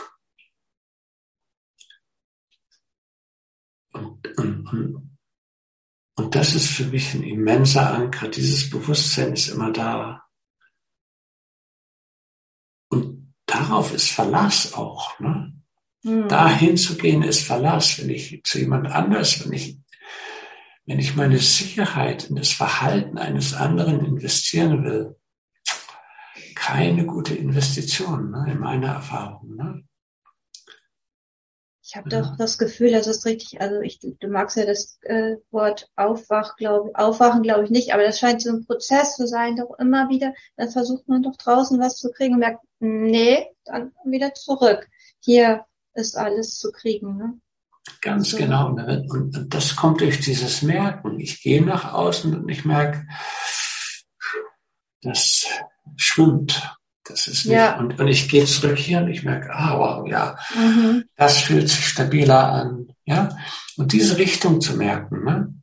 Und, und, und, und das ist für mich ein immenser Anker. Dieses Bewusstsein ist immer da. Und darauf ist Verlass auch, ne? Mhm. Dahin zu gehen ist Verlass. Wenn ich zu jemand anders, wenn ich, wenn ich meine Sicherheit in das Verhalten eines anderen investieren will, keine gute Investition, ne, in meiner Erfahrung, ne? Ich habe doch das Gefühl, das ist richtig, also ich, du magst ja das äh, Wort Aufwach, glaube Aufwachen glaube ich nicht, aber das scheint so ein Prozess zu sein, doch immer wieder, dann versucht man doch draußen was zu kriegen und merkt, nee, dann wieder zurück. Hier ist alles zu kriegen, ne? Ganz so. Genau. Und das kommt durch dieses Merken. Ich gehe nach außen und ich merke, das schwimmt. Das ist nicht, ja. und, und ich gehe zurück hier und ich merke, ah, wow, ja, mhm. das fühlt sich stabiler an, ja. Und diese Richtung zu merken, ne?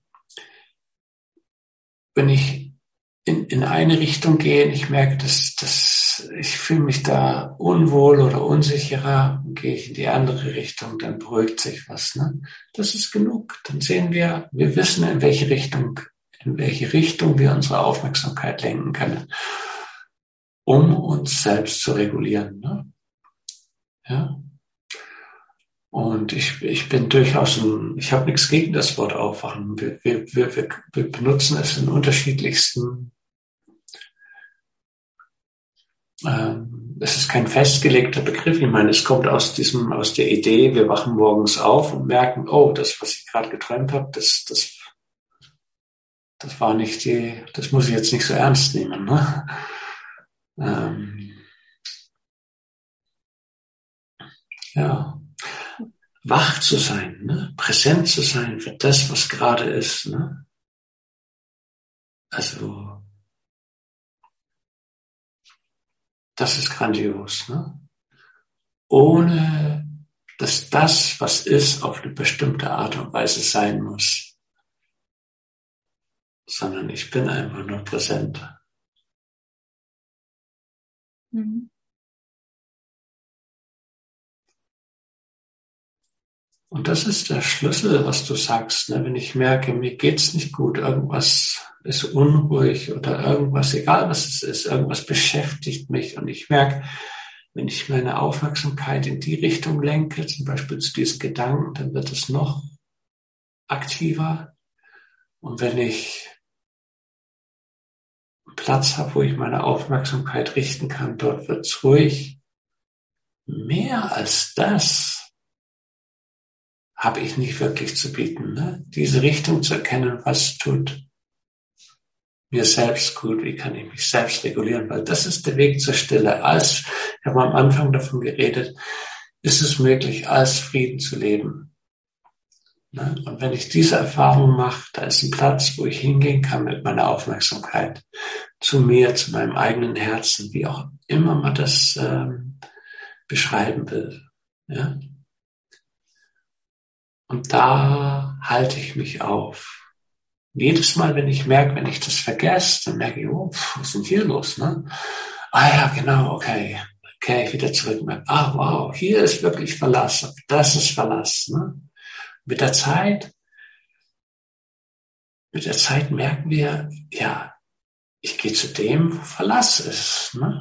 Wenn ich in, in eine Richtung gehe und ich merke, dass, dass ich fühle mich da unwohl oder unsicherer, und gehe ich in die andere Richtung, dann beruhigt sich was, ne? Das ist genug. Dann sehen wir, wir wissen, in welche Richtung, in welche Richtung wir unsere Aufmerksamkeit lenken können, um uns selbst zu regulieren, ne? Ja. Und ich, ich bin durchaus ein, ich habe nichts gegen das Wort Aufwachen. Wir, wir, wir, wir benutzen es in unterschiedlichsten, ähm, es ist kein festgelegter Begriff. Ich meine, es kommt aus diesem, aus der Idee, wir wachen morgens auf und merken, oh, das, was ich gerade geträumt habe, das, das, das war nicht die, das muss ich jetzt nicht so ernst nehmen, ne? Ähm, ja, wach zu sein, ne? Präsent zu sein für das, was gerade ist, ne? Also, das ist grandios, ne? Ohne, dass das, was ist, auf eine bestimmte Art und Weise sein muss, sondern ich bin einfach nur präsent. Mhm. Und das ist der Schlüssel, was du sagst, ne? Wenn ich merke, mir geht's nicht gut, irgendwas ist unruhig oder irgendwas, egal was es ist, irgendwas beschäftigt mich und ich merke, wenn ich meine Aufmerksamkeit in die Richtung lenke, zum Beispiel zu diesen Gedanken, dann wird es noch aktiver. Und wenn ich einen Platz habe, wo ich meine Aufmerksamkeit richten kann, dort wird es ruhig. Mehr als das habe ich nicht wirklich zu bieten, ne? Diese Richtung zu erkennen, was tut mir selbst gut, wie kann ich mich selbst regulieren, weil das ist der Weg zur Stille. Als, ich habe am Anfang davon geredet, ist es möglich, als Frieden zu leben. Ne? Und wenn ich diese Erfahrung mache, da ist ein Platz, wo ich hingehen kann mit meiner Aufmerksamkeit zu mir, zu meinem eigenen Herzen, wie auch immer man das ähm, beschreiben will. Ja? Und da halte ich mich auf. Und jedes Mal, wenn ich merke, wenn ich das vergesse, dann merke ich, oh, pf, was ist denn hier los? Ne? Ah ja, genau, okay. Okay, wieder zurück. Ah, wow, hier ist wirklich Verlass. Das ist Verlass. Ne? Mit der Zeit, mit der Zeit merken wir, ja, ich gehe zu dem, wo Verlass ist. Ne?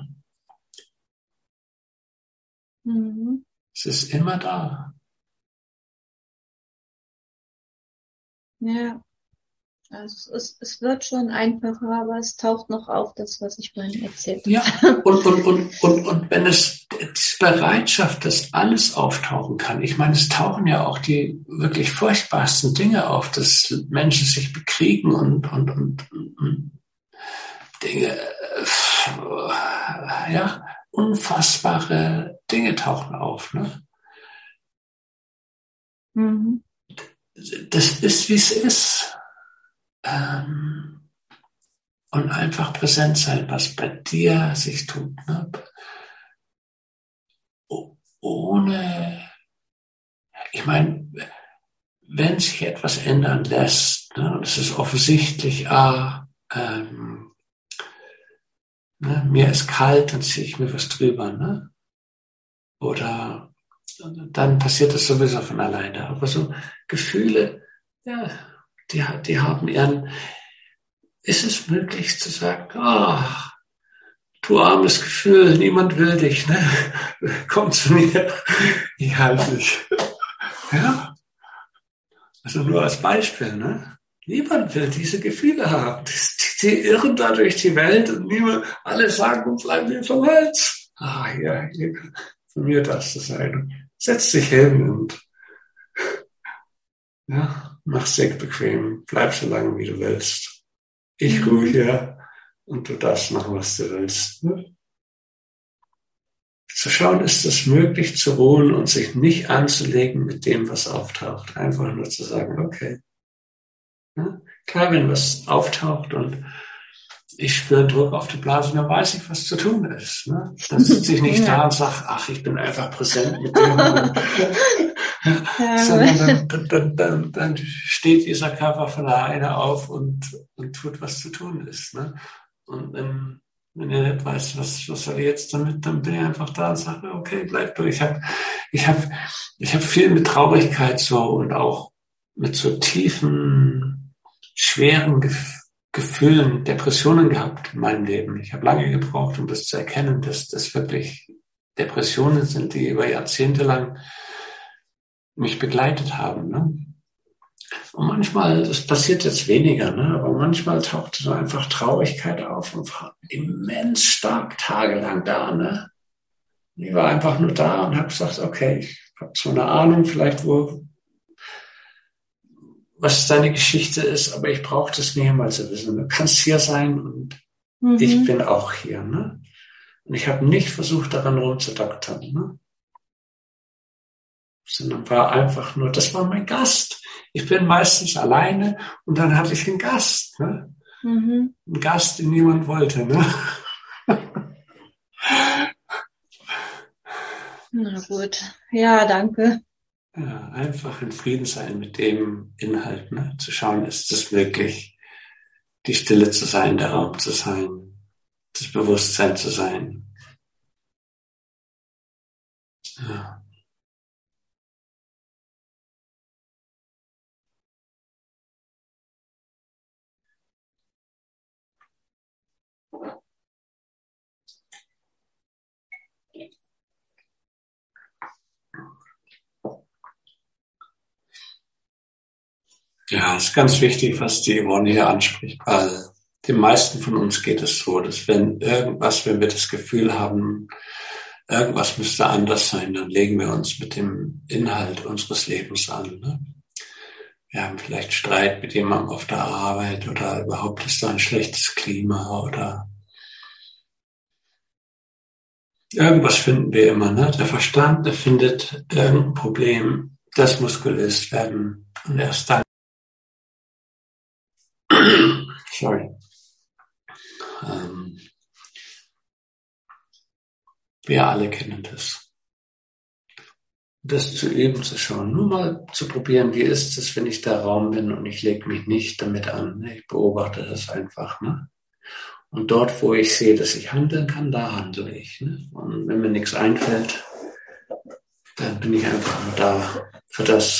Mhm. Es ist immer da. Ja, also es, es wird schon einfacher, aber es taucht noch auf, das, was ich vorhin erzählt habe. Ja, und, und, und, und, und wenn es diese Bereitschaft, dass alles auftauchen kann, ich meine, es tauchen ja auch die wirklich furchtbarsten Dinge auf, dass Menschen sich bekriegen und, und, und, und Dinge, ja, unfassbare Dinge tauchen auf, ne? Mhm. Das ist, wie es ist. Ähm, und einfach präsent sein, was bei dir sich tut. Ne? ohne, ich meine, wenn sich etwas ändern lässt, ne, und es ist offensichtlich, ah, ähm, ne, mir ist kalt, dann ziehe ich mir was drüber, ne? Oder dann passiert das sowieso von alleine. Aber so Gefühle, ja, die, die haben ihren, ist es möglich zu sagen, ah, du armes Gefühl, niemand will dich, ne? Komm zu mir, ich halte dich. Ja? Also nur als Beispiel, ne? Niemand will diese Gefühle haben. Die, die irren da durch die Welt und niemand, alle sagen, bleib mir vom Hals. Ah, ja, hier, von mir darfst du sein. Setz dich hin und ja, mach's dir bequem. Bleib so lange, wie du willst. Ich ruhe Mhm. hier und du darfst machen, was du willst. Ne? Zu schauen, ist es möglich zu ruhen und sich nicht anzulegen mit dem, was auftaucht. Einfach nur zu sagen, okay. Ne? Klar, wenn was auftaucht und ich spüre Druck auf die Blase, dann weiß ich, was zu tun ist. Ne? Dann sitze ich nicht Ja. da und sage, ach, ich bin einfach präsent mit dem. Und, Ja. sondern dann, dann, dann, dann, dann steht dieser Körper von alleine auf und, und tut, was zu tun ist. Ne? Und wenn, wenn ihr nicht weißt, was, was soll ich jetzt damit, dann bin ich einfach da und sage, okay, bleib durch. Ich habe ich hab, ich hab viel mit Traurigkeit so und auch mit so tiefen, schweren Gefühlen, Gefühlen, Depressionen gehabt in meinem Leben. Ich habe lange gebraucht, um das zu erkennen, dass das wirklich Depressionen sind, die über Jahrzehnte lang mich begleitet haben. Ne? Und manchmal, das passiert jetzt weniger, ne? Aber manchmal taucht so einfach Traurigkeit auf und war immens stark tagelang da. Ne? Ich war einfach nur da und habe gesagt, okay, ich habe so eine Ahnung, vielleicht wo was deine Geschichte ist, aber ich brauche das nicht einmal zu wissen. Du kannst hier sein und ich Mhm. bin auch hier. Ne? Und ich habe nicht versucht, daran rumzudoktern, ne? Sondern war einfach nur, das war mein Gast. Ich bin meistens alleine und dann hatte ich einen Gast. Ne? Mhm. Einen Gast, den niemand wollte. Ne? Na gut. Ja, danke. Ja, einfach in Frieden sein mit dem Inhalt. Ne? Zu schauen, ist es wirklich die Stille zu sein, der Raum zu sein, das Bewusstsein zu sein. Ja. Ja, ist ganz wichtig, was die Yvonne hier anspricht, weil den meisten von uns geht es so, dass wenn irgendwas, wenn wir das Gefühl haben, irgendwas müsste anders sein, dann legen wir uns mit dem Inhalt unseres Lebens an. Ne? Wir haben vielleicht Streit mit jemandem auf der Arbeit oder überhaupt ist da ein schlechtes Klima oder irgendwas finden wir immer. Ne? Der Verstand, der findet irgendein Problem, das muss gelöst werden und erst dann, sorry, ähm, wir alle kennen das. Das zu üben, zu schauen, nur mal zu probieren, wie ist es, wenn ich da Raum bin und ich lege mich nicht damit an. Ne? Ich beobachte das einfach. Ne? Und dort, wo ich sehe, dass ich handeln kann, da handle ich. Ne? Und wenn mir nichts einfällt, dann bin ich einfach nur da für das.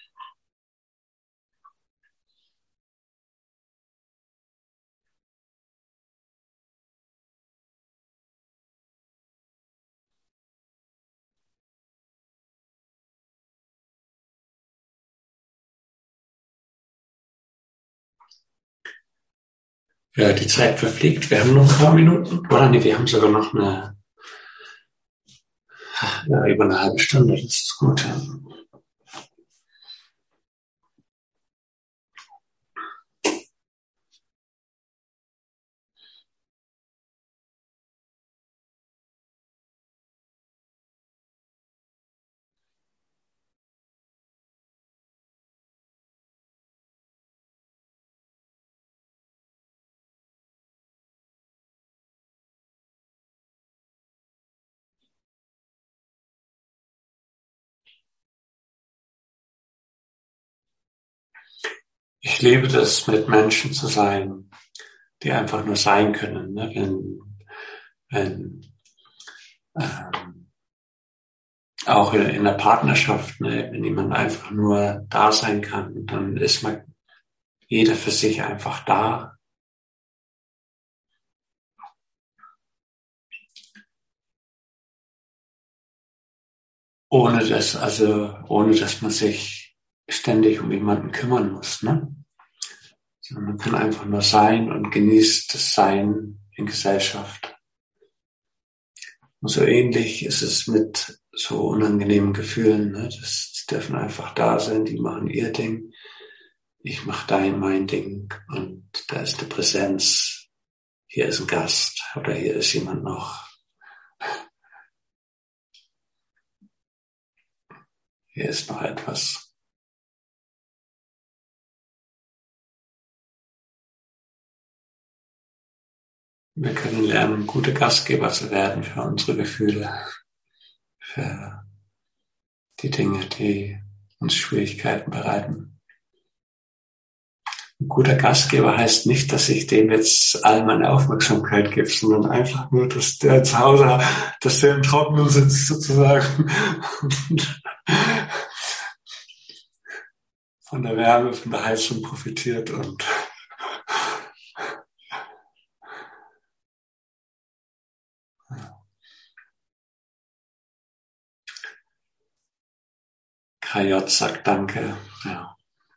Ja, die Zeit verfliegt. Wir haben noch ein paar Minuten. Oder nee, wir haben sogar noch eine, ja, über eine halbe Stunde. Das ist gut. Ja. Ich liebe das, mit Menschen zu sein, die einfach nur sein können. Ne? Wenn, wenn ähm, auch in, in der Partnerschaft, ne? Wenn jemand einfach nur da sein kann, dann ist man jeder für sich einfach da. Ohne dass, also ohne dass man sich ständig um jemanden kümmern muss. Ne? Sondern man kann einfach nur sein und genießt das Sein in Gesellschaft. Und so ähnlich ist es mit so unangenehmen Gefühlen. Ne? Das, die dürfen einfach da sein, die machen ihr Ding. Ich mache dein, mein Ding. Und da ist eine Präsenz. Hier ist ein Gast oder hier ist jemand noch. Hier ist noch etwas. Wir können lernen, gute Gastgeber zu werden für unsere Gefühle, für die Dinge, die uns Schwierigkeiten bereiten. Ein guter Gastgeber heißt nicht, dass ich dem jetzt all meine Aufmerksamkeit gebe, sondern einfach nur, dass der zu Hause, dass der im Trockenen sitzt sozusagen und von der Wärme, von der Heizung profitiert und K J sagt Danke. Ja.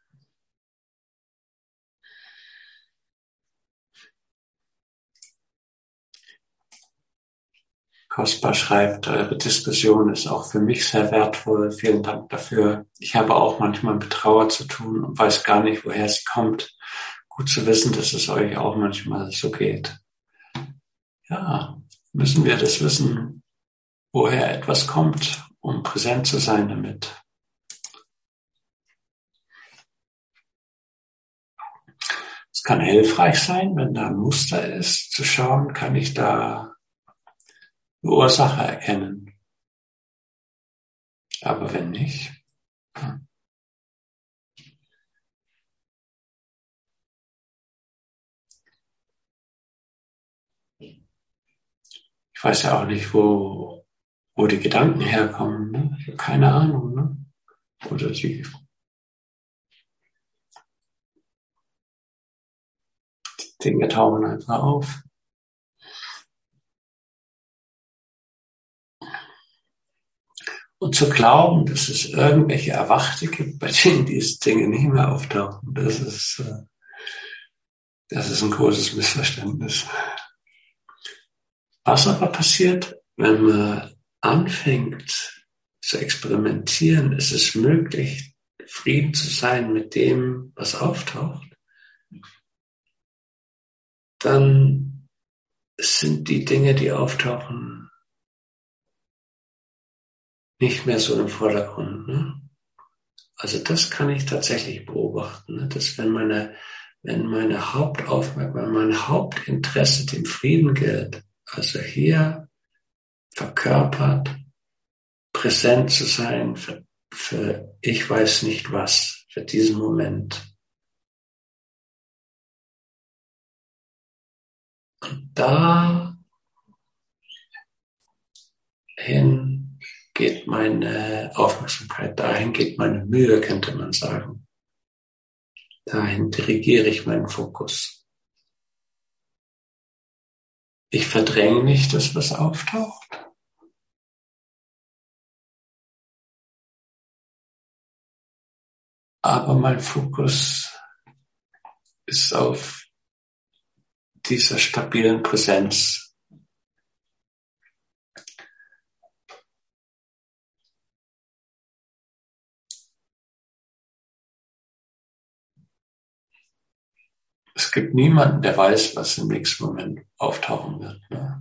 Kostbar schreibt, eure Diskussion ist auch für mich sehr wertvoll. Vielen Dank dafür. Ich habe auch manchmal mit Trauer zu tun und weiß gar nicht, woher sie kommt. Gut zu wissen, dass es euch auch manchmal so geht. Ja, müssen wir das wissen, woher etwas kommt, um präsent zu sein damit. Es kann hilfreich sein, wenn da ein Muster ist, zu schauen, kann ich da eine Ursache erkennen. Aber wenn nicht, ich weiß ja auch nicht, wo, wo die Gedanken herkommen. Ne? Ich habe keine Ahnung. Ne? Oder die, die Dinge tauchen einfach auf. Und zu glauben, dass es irgendwelche Erwachte gibt, bei denen diese Dinge nicht mehr auftauchen, das ist, das ist ein großes Missverständnis. Was aber passiert, wenn man anfängt zu experimentieren, ist es möglich, Frieden zu sein mit dem, was auftaucht, dann sind die Dinge, die auftauchen, nicht mehr so im Vordergrund. Ne? Also das kann ich tatsächlich beobachten, ne? Dass wenn meine, wenn meine Hauptaufmerksamkeit, wenn mein Hauptinteresse dem Frieden gilt, also hier verkörpert, präsent zu sein für, für ich weiß nicht was, für diesen Moment. Und dahin geht meine Aufmerksamkeit, dahin geht meine Mühe, könnte man sagen. Dahin dirigiere ich meinen Fokus. Ich verdränge nicht das, was auftaucht. Aber mein Fokus ist auf dieser stabilen Präsenz. Es gibt niemanden, der weiß, was im nächsten Moment auftauchen wird. Ne?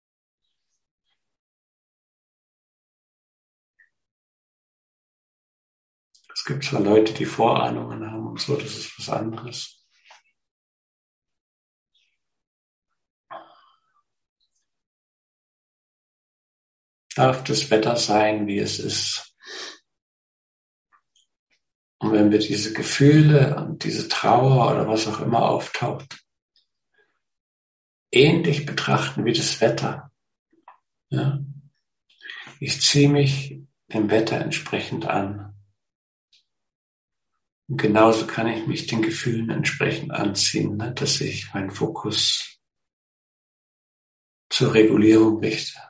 Es gibt zwar Leute, die Vorahnungen haben und so, das ist was anderes. Darf das Wetter sein, wie es ist? Und wenn wir diese Gefühle und diese Trauer oder was auch immer auftaucht, ähnlich betrachten wie das Wetter. Ja? Ich ziehe mich dem Wetter entsprechend an. Und genauso kann ich mich den Gefühlen entsprechend anziehen, ne? Dass ich meinen Fokus zur Regulierung richte.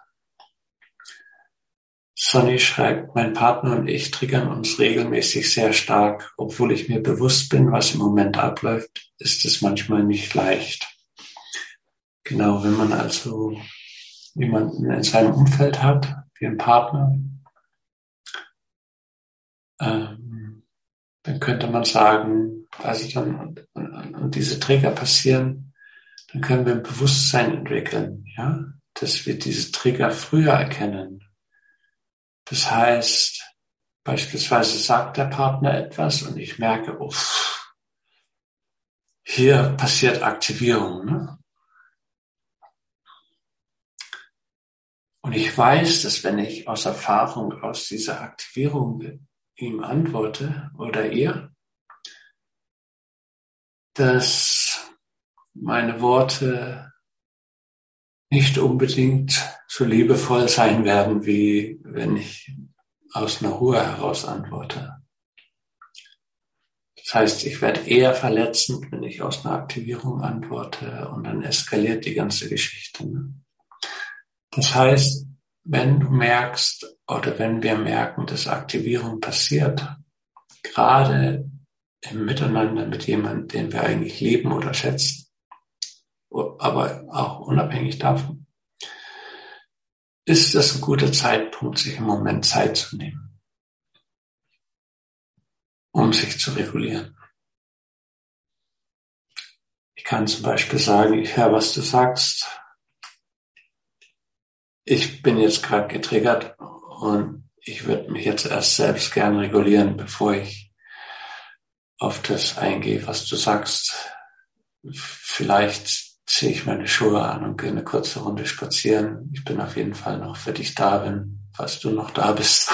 Sonny schreibt, mein Partner und ich triggern uns regelmäßig sehr stark. Obwohl ich mir bewusst bin, was im Moment abläuft, ist es manchmal nicht leicht. Genau, wenn man also jemanden in seinem Umfeld hat, wie ein Partner, ähm, dann könnte man sagen, also dann und, und diese Trigger passieren, dann können wir ein Bewusstsein entwickeln, ja, dass wir diese Trigger früher erkennen. Das heißt, beispielsweise sagt der Partner etwas und ich merke, uff, hier passiert Aktivierung, ne? Und ich weiß, dass wenn ich aus Erfahrung aus dieser Aktivierung ihm antworte oder ihr, dass meine Worte nicht unbedingt so liebevoll sein werden, wie wenn ich aus einer Ruhe heraus antworte. Das heißt, ich werde eher verletzend, wenn ich aus einer Aktivierung antworte und dann eskaliert die ganze Geschichte. Das heißt, wenn du merkst oder wenn wir merken, dass Aktivierung passiert, gerade im Miteinander mit jemandem, den wir eigentlich lieben oder schätzen, aber auch unabhängig davon, ist das ein guter Zeitpunkt, sich im Moment Zeit zu nehmen, um sich zu regulieren. Ich kann zum Beispiel sagen, ich höre, was du sagst. Ich bin jetzt gerade getriggert und ich würde mich jetzt erst selbst gern regulieren, bevor ich auf das eingehe, was du sagst. Vielleicht ziehe ich meine Schuhe an und gehe eine kurze Runde spazieren. Ich bin auf jeden Fall noch für dich da, wenn, falls du noch da bist.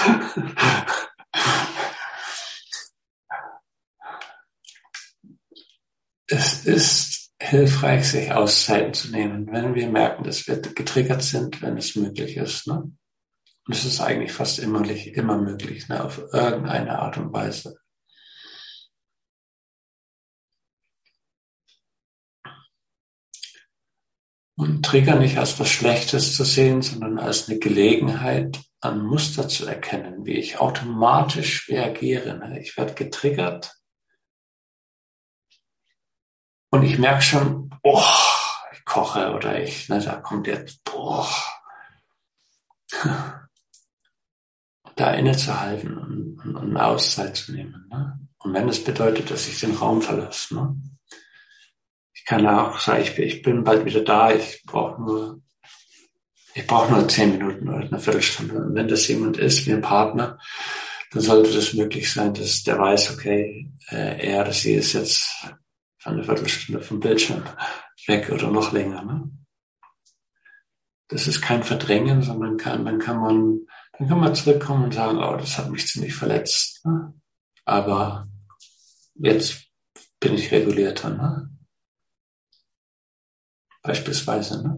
Es ist hilfreich, sich Auszeiten zu nehmen, wenn wir merken, dass wir getriggert sind, wenn es möglich ist. Ne? Und es ist eigentlich fast immer, immer möglich, ne? Auf irgendeine Art und Weise. Und Trigger nicht als was Schlechtes zu sehen, sondern als eine Gelegenheit, ein Muster zu erkennen, wie ich automatisch reagiere. Ne? Ich werde getriggert und ich merke schon, boah, ich koche oder ich, ne, da kommt jetzt, boah, da innezuhalten und, und, und eine Auszeit zu nehmen. Ne? Und wenn das bedeutet, dass ich den Raum verlasse, ne? Ich kann auch sagen, ich bin, ich bin bald wieder da, ich brauche nur, ich brauche nur zehn Minuten oder eine Viertelstunde. Und wenn das jemand ist, wie ein Partner, dann sollte das möglich sein, dass der weiß, okay, äh, er oder sie ist jetzt für eine Viertelstunde vom Bildschirm weg oder noch länger. Ne? Das ist kein Verdrängen, sondern kann, dann kann man, dann kann man zurückkommen und sagen, oh, das hat mich ziemlich verletzt. Ne? Aber jetzt bin ich regulierter. Ne? Beispielsweise, ne?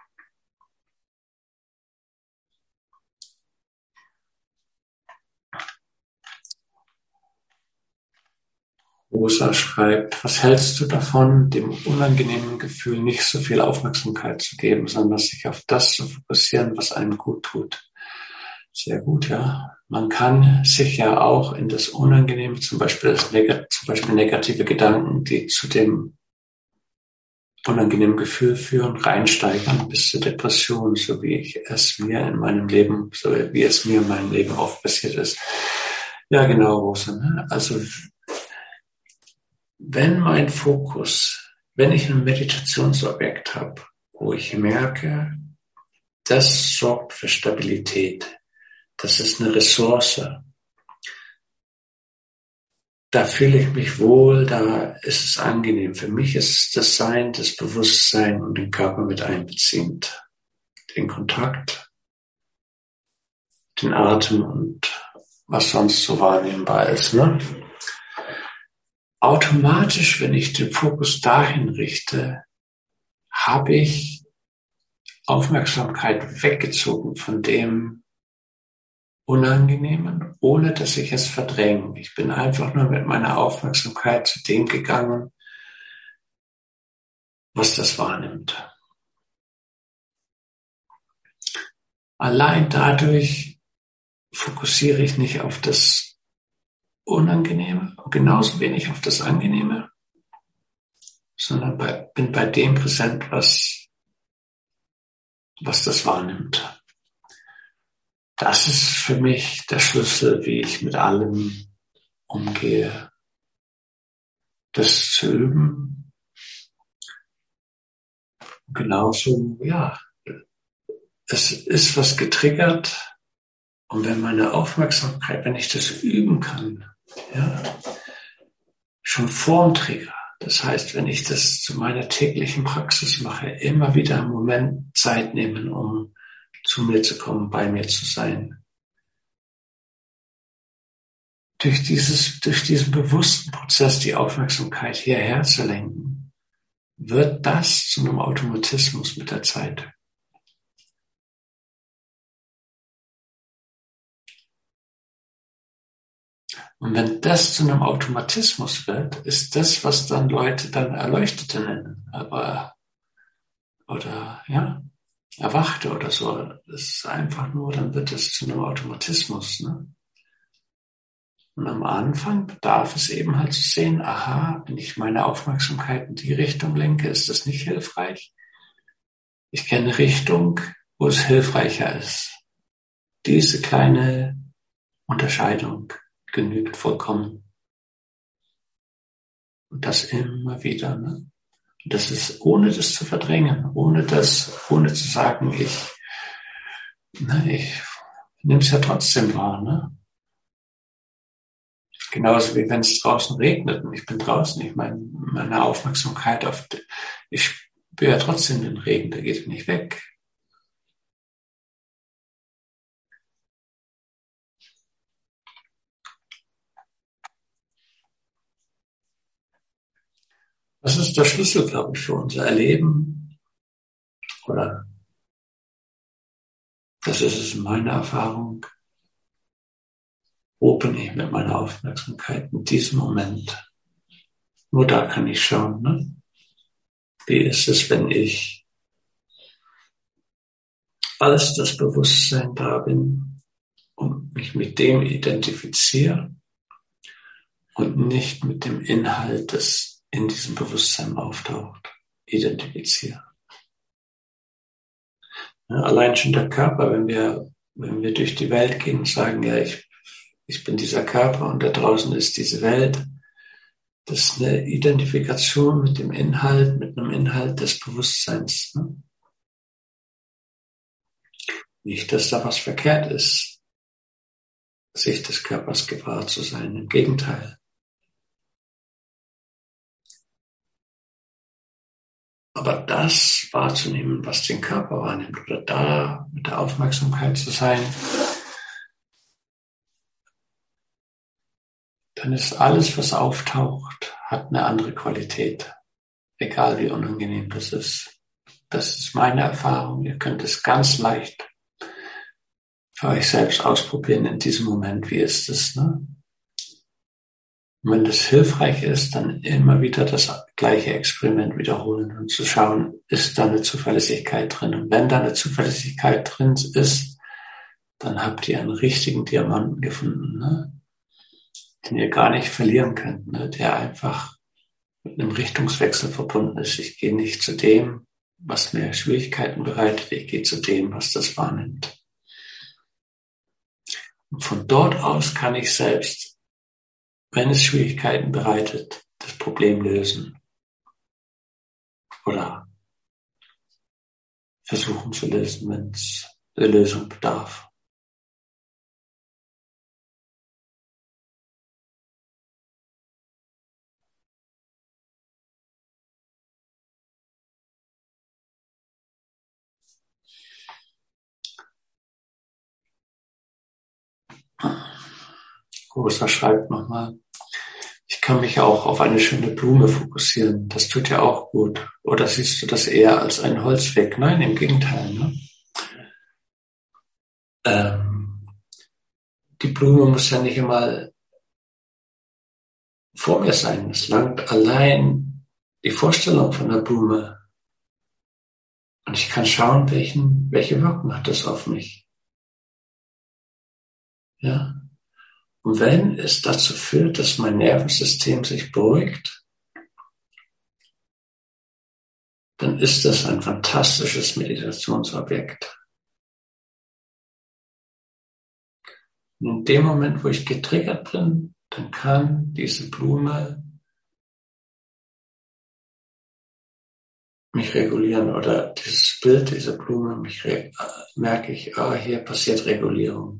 Rosa schreibt, was hältst du davon, dem unangenehmen Gefühl nicht so viel Aufmerksamkeit zu geben, sondern sich auf das zu fokussieren, was einem gut tut? Sehr gut, ja. Man kann sich ja auch in das Unangenehme, zum Beispiel, das Neg- zum Beispiel negative Gedanken, die zu dem unangenehmen Gefühl führen, reinsteigern bis zur Depression, so wie ich es mir in meinem Leben, so wie es mir in meinem Leben oft passiert ist. Ja, genau, Rosa. Ne? Also wenn mein Fokus, wenn ich ein Meditationsobjekt habe, wo ich merke, das sorgt für Stabilität, das ist eine Ressource, da fühle ich mich wohl, da ist es angenehm. Für mich ist das Sein, das Bewusstsein und den Körper mit einbeziehend. Den Kontakt, den Atem und was sonst so wahrnehmbar ist. Ne? automatisch, wenn ich den Fokus dahin richte, habe ich Aufmerksamkeit weggezogen von dem Unangenehmen, ohne dass ich es verdränge. Ich bin einfach nur mit meiner Aufmerksamkeit zu dem gegangen, was das wahrnimmt. Allein dadurch fokussiere ich nicht auf das Unangenehme und genauso wenig auf das Angenehme, sondern bei, bin bei dem präsent, was, was das wahrnimmt. Das ist für mich der Schlüssel, wie ich mit allem umgehe. Das zu üben. Genauso, ja, es ist was getriggert. Und wenn meine Aufmerksamkeit, wenn ich das üben kann, ja, schon vorm Trigger, das heißt, wenn ich das zu meiner täglichen Praxis mache, immer wieder einen Moment Zeit nehmen, um zu mir zu kommen, bei mir zu sein. Durch dieses, durch diesen bewussten Prozess, die Aufmerksamkeit hierher zu lenken, wird das zu einem Automatismus mit der Zeit. Und wenn das zu einem Automatismus wird, ist das, was dann Leute dann Erleuchtete nennen, aber, oder, ja, Erwachte oder so. Das ist einfach nur, dann wird es zu einem Automatismus, ne? Und am Anfang bedarf es eben halt zu sehen, aha, wenn ich meine Aufmerksamkeit in die Richtung lenke, ist das nicht hilfreich. Ich kenne eine Richtung, wo es hilfreicher ist. Diese kleine Unterscheidung genügt vollkommen. Und das immer wieder, ne? Und das ist ohne das zu verdrängen, ohne das, ohne zu sagen, ich, ne, ich nehme es ja trotzdem wahr, ne? Genauso wie wenn es draußen regnet und ich bin draußen, ich meine, meine Aufmerksamkeit auf, ich spüre ja trotzdem den Regen, der geht nicht weg. Das ist der Schlüssel, glaube ich, für unser Erleben, oder das ist es in meiner Erfahrung. Wo bin ich mit meiner Aufmerksamkeit in diesem Moment? Nur da kann ich schauen, ne? Wie ist es, wenn ich als das Bewusstsein da bin und mich mit dem identifiziere und nicht mit dem Inhalt, das in diesem Bewusstsein auftaucht, identifiziere. Ja, allein schon der Körper, wenn wir, wenn wir durch die Welt gehen und sagen, ja, ich, ich bin dieser Körper und da draußen ist diese Welt, das ist eine Identifikation mit dem Inhalt, mit einem Inhalt des Bewusstseins. Ne? Nicht, dass da was verkehrt ist, sich des Körpers gewahr zu sein. Im Gegenteil. Aber das wahrzunehmen, was den Körper wahrnimmt, oder da mit der Aufmerksamkeit zu sein, dann ist alles, was auftaucht, hat eine andere Qualität. Egal wie unangenehm das ist. Das ist meine Erfahrung. Ihr könnt es ganz leicht für euch selbst ausprobieren in diesem Moment. Wie ist es, ne? Und wenn das hilfreich ist, dann immer wieder das gleiche Experiment wiederholen und zu schauen, ist da eine Zuverlässigkeit drin? Und wenn da eine Zuverlässigkeit drin ist, dann habt ihr einen richtigen Diamanten gefunden, ne? Den ihr gar nicht verlieren könnt, ne? Der einfach mit einem Richtungswechsel verbunden ist. Ich gehe nicht zu dem, was mir Schwierigkeiten bereitet, ich gehe zu dem, was das wahrnimmt. Und von dort aus kann ich selbst, wenn es Schwierigkeiten bereitet, das Problem lösen oder versuchen zu lösen, wenn es eine Lösung bedarf. Rosa schreibt nochmal, ich kann mich auch auf eine schöne Blume fokussieren. Das tut ja auch gut. Oder siehst du das eher als einen Holzweg? Nein, im Gegenteil. Ne? Ähm, die Blume muss ja nicht immer vor mir sein. Es langt allein die Vorstellung von der Blume. Und ich kann schauen, welchen, welche Wirkung hat das auf mich. Ja. Und wenn es dazu führt, dass mein Nervensystem sich beruhigt, dann ist das ein fantastisches Meditationsobjekt. Und in dem Moment, wo ich getriggert bin, dann kann diese Blume mich regulieren oder dieses Bild dieser Blume, mich re- merke ich, ah, hier passiert Regulierung.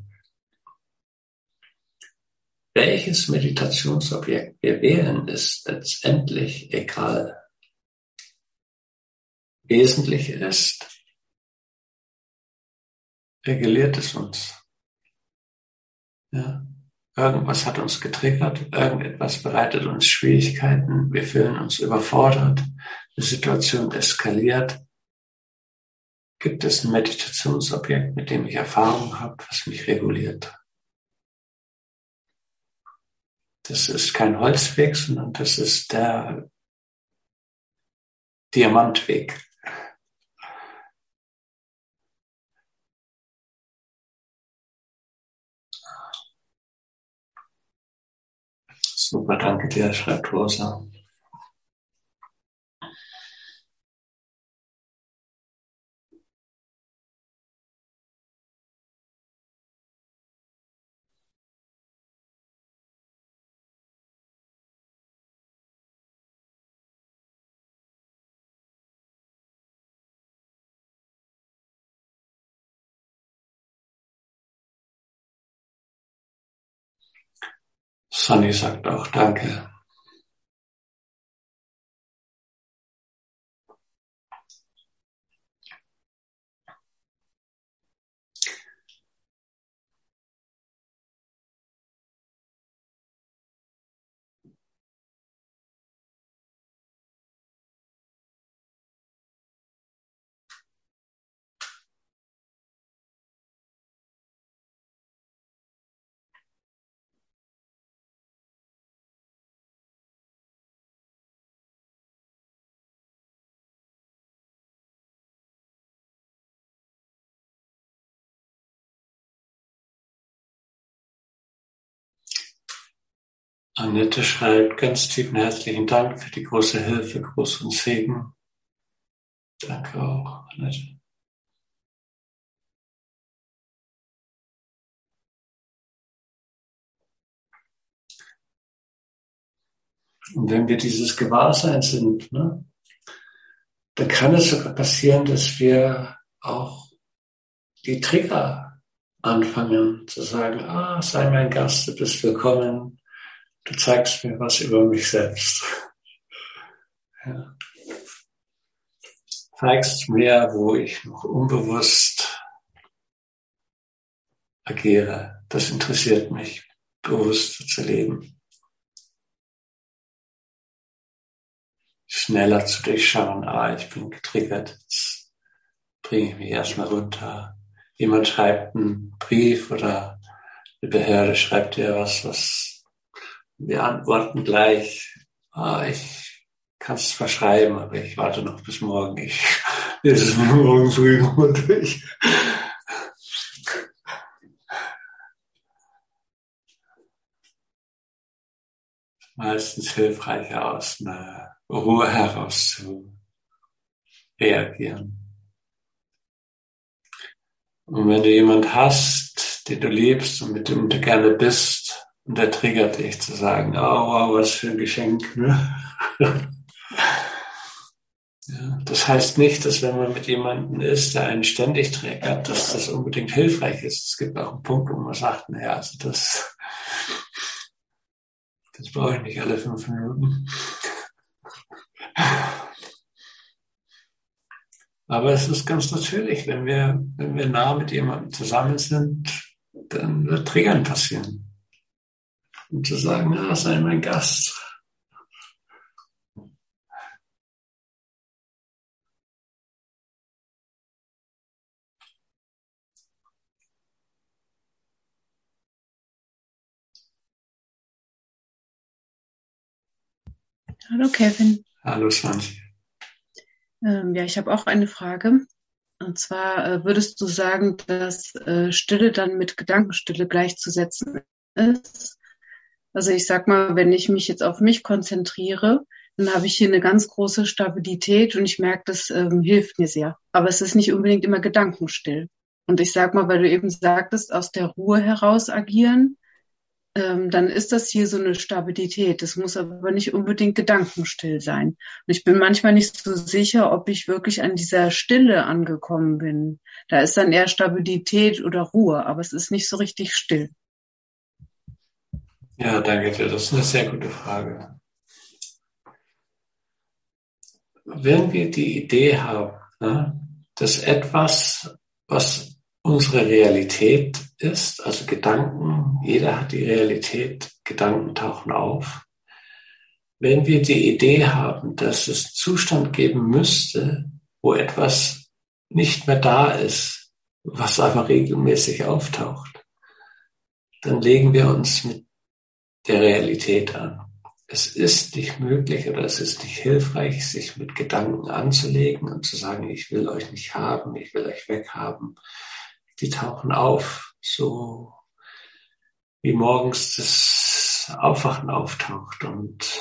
Welches Meditationsobjekt wir wählen, ist letztendlich egal. Wesentlich ist, reguliert es uns. Ja. Irgendwas hat uns getriggert, irgendetwas bereitet uns Schwierigkeiten, wir fühlen uns überfordert, die Situation eskaliert. Gibt es ein Meditationsobjekt, mit dem ich Erfahrung habe, was mich reguliert? Das ist kein Holzweg, sondern das ist der Diamantweg. Super, danke dir, schreibt Rosa. Sonny sagt auch danke. Annette schreibt, ganz tiefen herzlichen Dank für die große Hilfe, Gruß und Segen. Danke auch, Annette. Und wenn wir dieses Gewahrsein sind, ne, dann kann es sogar passieren, dass wir auch die Trigger anfangen zu sagen, ah, sei mein Gast, du bist willkommen, du zeigst mir was über mich selbst. Ja. Zeigst mir, wo ich noch unbewusst agiere. Das interessiert mich, bewusster zu leben. Schneller zu durchschauen, ah, ich bin getriggert, jetzt bringe ich mich erstmal runter. Jemand schreibt einen Brief oder eine Behörde schreibt dir was, was wir antworten gleich, ah, ich kann es verschreiben, aber ich warte noch bis morgen, ich lese es mir morgen früh nochmal durch. Meistens hilfreicher aus einer Ruhe heraus zu reagieren. Und wenn du jemand hast, den du liebst und mit dem du gerne bist, und der triggert dich zu sagen, oh wow, was für ein Geschenk, ne? Ja, das heißt nicht, dass wenn man mit jemandem ist, der einen ständig triggert, dass das unbedingt hilfreich ist. Es gibt auch einen Punkt, wo man sagt, naja, also das, das brauche ich nicht alle fünf Minuten. Aber es ist ganz natürlich, wenn wir, wenn wir nah mit jemandem zusammen sind, dann wird Triggern passieren. Und zu sagen, ah, sei mein Gast, Hallo Kevin. Hallo Sanji. Ähm, ja, ich habe auch eine Frage. Und zwar äh, würdest du sagen, dass äh, Stille dann mit Gedankenstille gleichzusetzen ist? Also ich sag mal, wenn ich mich jetzt auf mich konzentriere, dann habe ich hier eine ganz große Stabilität und ich merke, das ähm, hilft mir sehr. Aber es ist nicht unbedingt immer gedankenstill. Und ich sag mal, weil du eben sagtest, aus der Ruhe heraus agieren, ähm, dann ist das hier so eine Stabilität. Das muss aber nicht unbedingt gedankenstill sein. Und ich bin manchmal nicht so sicher, ob ich wirklich an dieser Stille angekommen bin. Da ist dann eher Stabilität oder Ruhe, aber es ist nicht so richtig still. Ja, danke dir. Das ist eine sehr gute Frage. Wenn wir die Idee haben, ne, dass etwas, was unsere Realität ist, also Gedanken, jeder hat die Realität, Gedanken tauchen auf. Wenn wir die Idee haben, dass es Zustand geben müsste, wo etwas nicht mehr da ist, was aber regelmäßig auftaucht, dann legen wir uns mit der Realität an. Es ist nicht möglich oder es ist nicht hilfreich, sich mit Gedanken anzulegen und zu sagen, ich will euch nicht haben, ich will euch weghaben. Die tauchen auf, so wie morgens das Aufwachen auftaucht und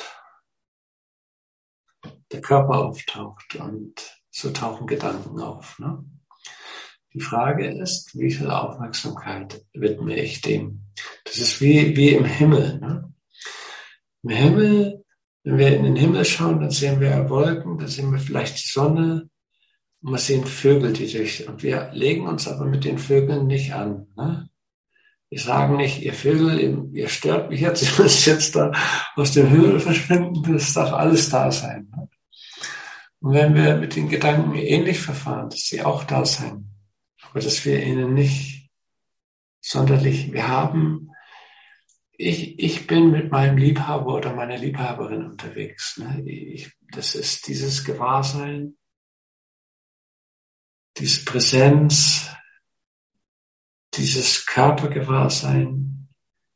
der Körper auftaucht und so tauchen Gedanken auf. Ne? Die Frage ist, wie viel Aufmerksamkeit widme ich dem? Das ist wie, wie im Himmel. Ne? Im Himmel, wenn wir in den Himmel schauen, dann sehen wir Wolken, dann sehen wir vielleicht die Sonne und wir sehen Vögel, die durch, und wir legen uns aber mit den Vögeln nicht an. Ne? Wir sagen nicht, ihr Vögel, ihr stört mich jetzt, ihr müsst jetzt da aus dem Himmel verschwinden, das darf alles da sein. Ne? Und wenn wir mit den Gedanken ähnlich verfahren, dass sie auch da sein, aber dass wir ihnen nicht sonderlich, wir haben, ich, ich bin mit meinem Liebhaber oder meiner Liebhaberin unterwegs. Ne? Ich, das ist dieses Gewahrsein, diese Präsenz, dieses Körpergewahrsein.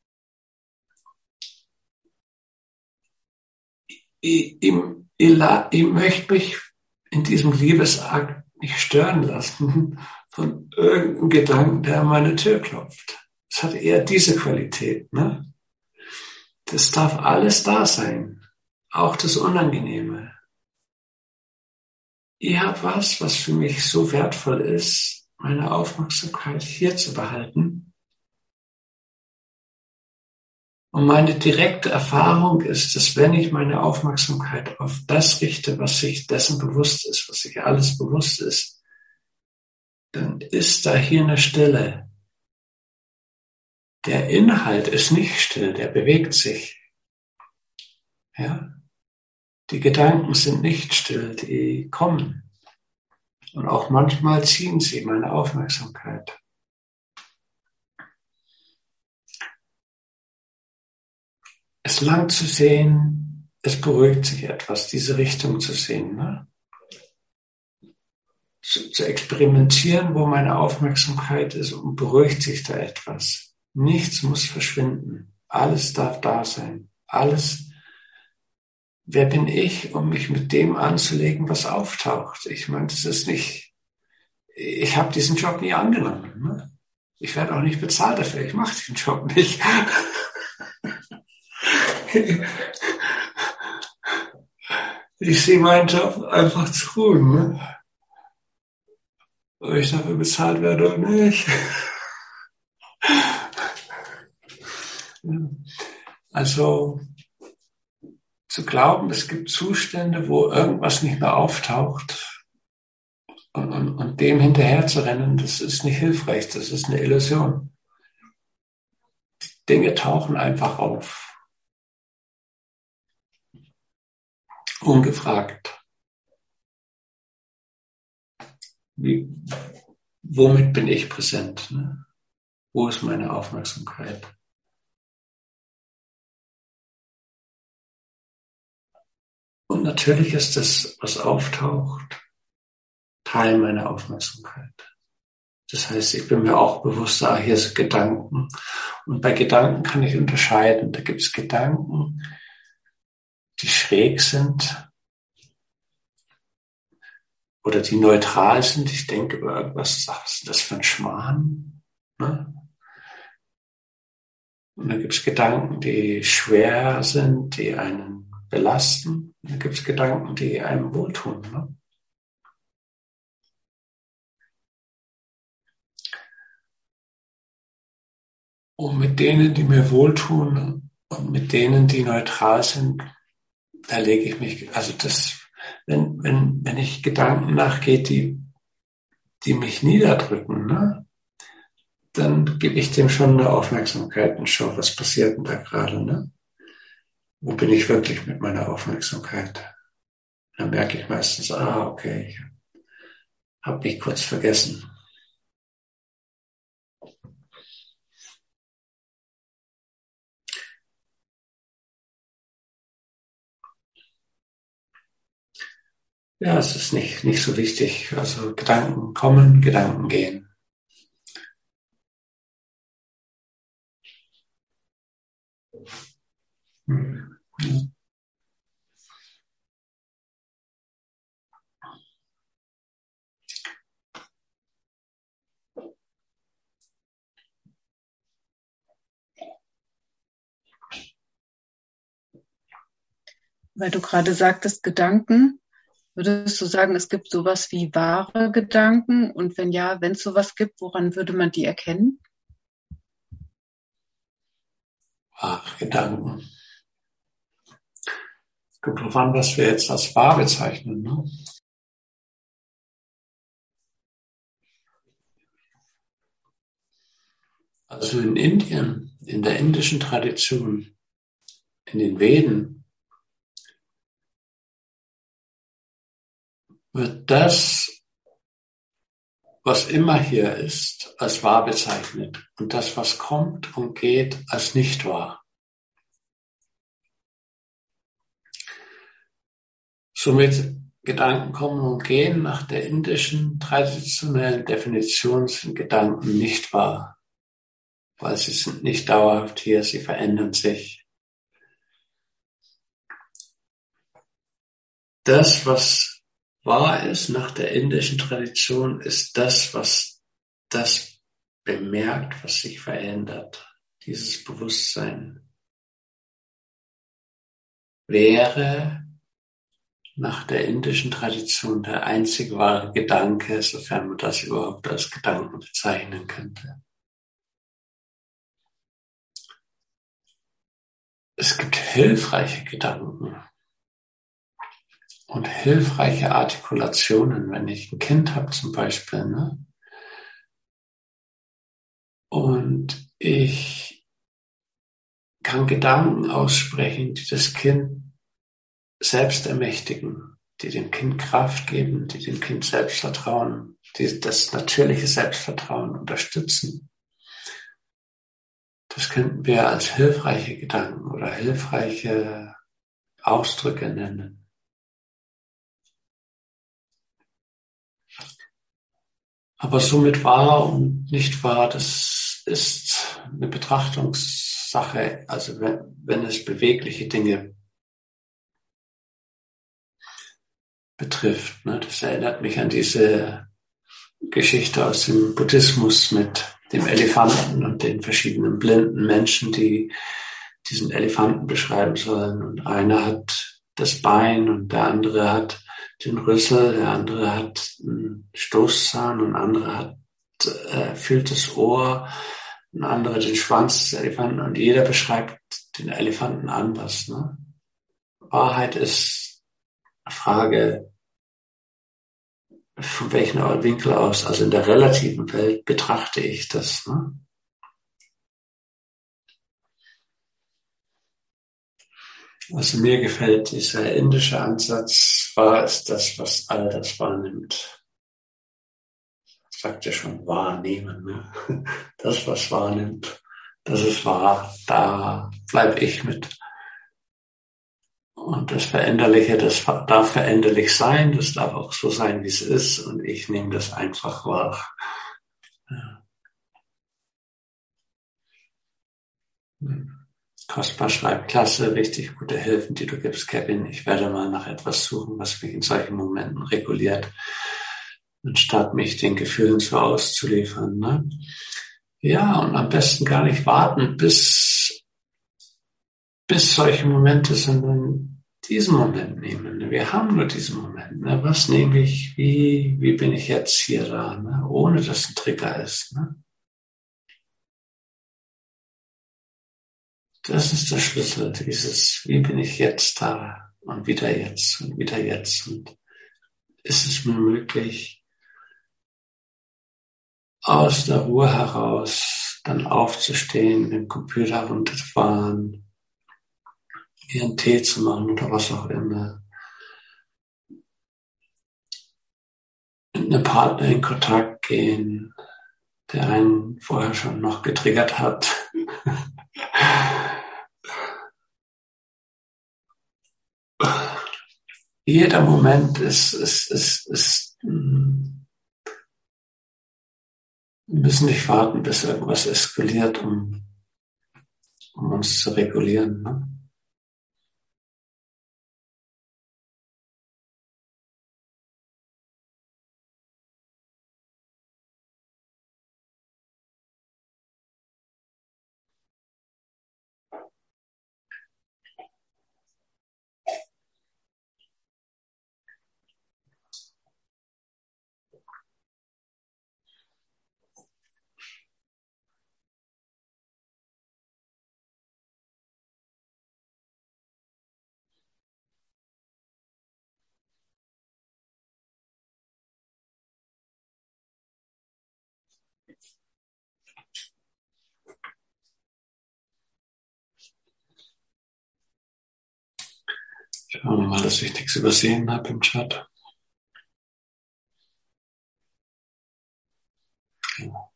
Ich, ich, ich, ich möchte mich in diesem Liebesakt nicht stören lassen von irgendeinem Gedanken, der an meine Tür klopft. Es hat eher diese Qualität. Ne? Das darf alles da sein, auch das Unangenehme. Ich habe was, was für mich so wertvoll ist, meine Aufmerksamkeit hier zu behalten. Und meine direkte Erfahrung ist, dass wenn ich meine Aufmerksamkeit auf das richte, was sich dessen bewusst ist, was sich alles bewusst ist, dann ist da hier eine Stille. Der Inhalt ist nicht still, der bewegt sich. Ja? Die Gedanken sind nicht still, die kommen. Und auch manchmal ziehen sie meine Aufmerksamkeit. Es lang zu sehen, es beruhigt sich etwas, diese Richtung zu sehen. Ne? Zu, zu experimentieren, wo meine Aufmerksamkeit ist, und beruhigt sich da etwas. Nichts muss verschwinden. Alles darf da sein. Alles. Wer bin ich, um mich mit dem anzulegen, was auftaucht? Ich meine, das ist nicht, ich habe diesen Job nie angenommen. Ne? Ich werde auch nicht bezahlt dafür. Ich mache den Job nicht. Ich sehe meinen Job einfach zu tun. Ne? Ob ich dafür bezahlt werde oder nicht. Also zu glauben, es gibt Zustände, wo irgendwas nicht mehr auftaucht und, und, und dem hinterher zu rennen, das ist nicht hilfreich, das ist eine Illusion. Dinge tauchen einfach auf. Ungefragt. Wie, womit bin ich präsent? Ne? Wo ist meine Aufmerksamkeit? Und natürlich ist das, was auftaucht, Teil meiner Aufmerksamkeit. Das heißt, ich bin mir auch bewusst, ah, hier sind Gedanken. Und bei Gedanken kann ich unterscheiden. Da gibt es Gedanken, die schräg sind oder die neutral sind. Ich denke über irgendwas, was ist das für ein Schmarrn? Ne? Und dann gibt es Gedanken, die schwer sind, die einen belasten. Und dann gibt es Gedanken, die einem wohltun. Ne? Und mit denen, die mir wohltun und mit denen, die neutral sind, da lege ich mich, also das, wenn, wenn, wenn ich Gedanken nachgehe, die, die mich niederdrücken, ne, dann gebe ich dem schon eine Aufmerksamkeit und schaue, was passiert denn da gerade, ne? Wo bin ich wirklich mit meiner Aufmerksamkeit? Dann merke ich meistens, ah, okay, ich habe mich kurz vergessen. Ja, es ist nicht, nicht so wichtig. Also Gedanken kommen, Gedanken gehen. Hm. Weil du gerade sagtest, Gedanken, würdest du sagen, es gibt sowas wie wahre Gedanken? Und wenn ja, wenn es sowas gibt, woran würde man die erkennen? Ach, Gedanken. Es kommt drauf an, was wir jetzt als wahr bezeichnen, ne? Also in Indien, in der indischen Tradition, in den Veden, wird das, was immer hier ist, als wahr bezeichnet und das, was kommt und geht, als nicht wahr. Somit Gedanken kommen und gehen nach der indischen traditionellen Definition sind Gedanken nicht wahr, weil sie sind nicht dauerhaft hier, sie verändern sich. Das, was wahr ist nach der indischen Tradition, ist das, was das bemerkt, was sich verändert. Dieses Bewusstsein wäre nach der indischen Tradition der einzig wahre Gedanke, sofern man das überhaupt als Gedanken bezeichnen könnte. Es gibt hilfreiche Gedanken und hilfreiche Artikulationen, wenn ich ein Kind habe zum Beispiel, ne? Und ich kann Gedanken aussprechen, die das Kind selbst ermächtigen, die dem Kind Kraft geben, die dem Kind Selbstvertrauen, die das natürliche Selbstvertrauen unterstützen. Das könnten wir als hilfreiche Gedanken oder hilfreiche Ausdrücke nennen. Aber somit wahr und nicht wahr, das ist eine Betrachtungssache. Also wenn, wenn es bewegliche Dinge betrifft. Das erinnert mich an diese Geschichte aus dem Buddhismus mit dem Elefanten und den verschiedenen blinden Menschen, die diesen Elefanten beschreiben sollen. Und einer hat das Bein und der andere hat den Rüssel, der andere hat einen Stoßzahn und der andere hat, äh, fühlt das Ohr, ein anderer den Schwanz des Elefanten und jeder beschreibt den Elefanten anders. Ne? Wahrheit ist eine Frage, von welchem Winkel aus, also in der relativen Welt betrachte ich das. Ne? Also mir gefällt dieser indische Ansatz, wahr ist das, was all das wahrnimmt. Das sagt ja schon, wahrnehmen. Ne? Das, was wahrnimmt, das ist wahr, da bleibe ich mit. Und das Veränderliche, das darf veränderlich sein, das darf auch so sein, wie es ist, und ich nehme das einfach wahr. Ja. Kostbar schreibt, klasse, richtig gute Hilfen, die du gibst, Kevin. Ich werde mal nach etwas suchen, was mich in solchen Momenten reguliert, anstatt mich den Gefühlen so auszuliefern. Ne? Ja, und am besten gar nicht warten, bis, bis solche Momente sind, sondern diesen Moment nehmen. Wir haben nur diesen Moment. Ne? Was nehme ich, wie, wie bin ich jetzt hier da, ne? Ohne dass ein Trigger ist. Ne? Das ist der Schlüssel, dieses, wie bin ich jetzt da und wieder jetzt und wieder jetzt. Und ist es mir möglich, aus der Ruhe heraus dann aufzustehen, den Computer runterzufahren, mir einen Tee zu machen oder was auch immer, mit einem Partner in Kontakt gehen, der einen vorher schon noch getriggert hat. Jeder Moment ist, ist, ist, ist, wir müssen nicht warten, bis irgendwas eskaliert, um, um uns zu regulieren. Ne? Schauen wir mal, dass ich nichts übersehen habe im Chat. Ja.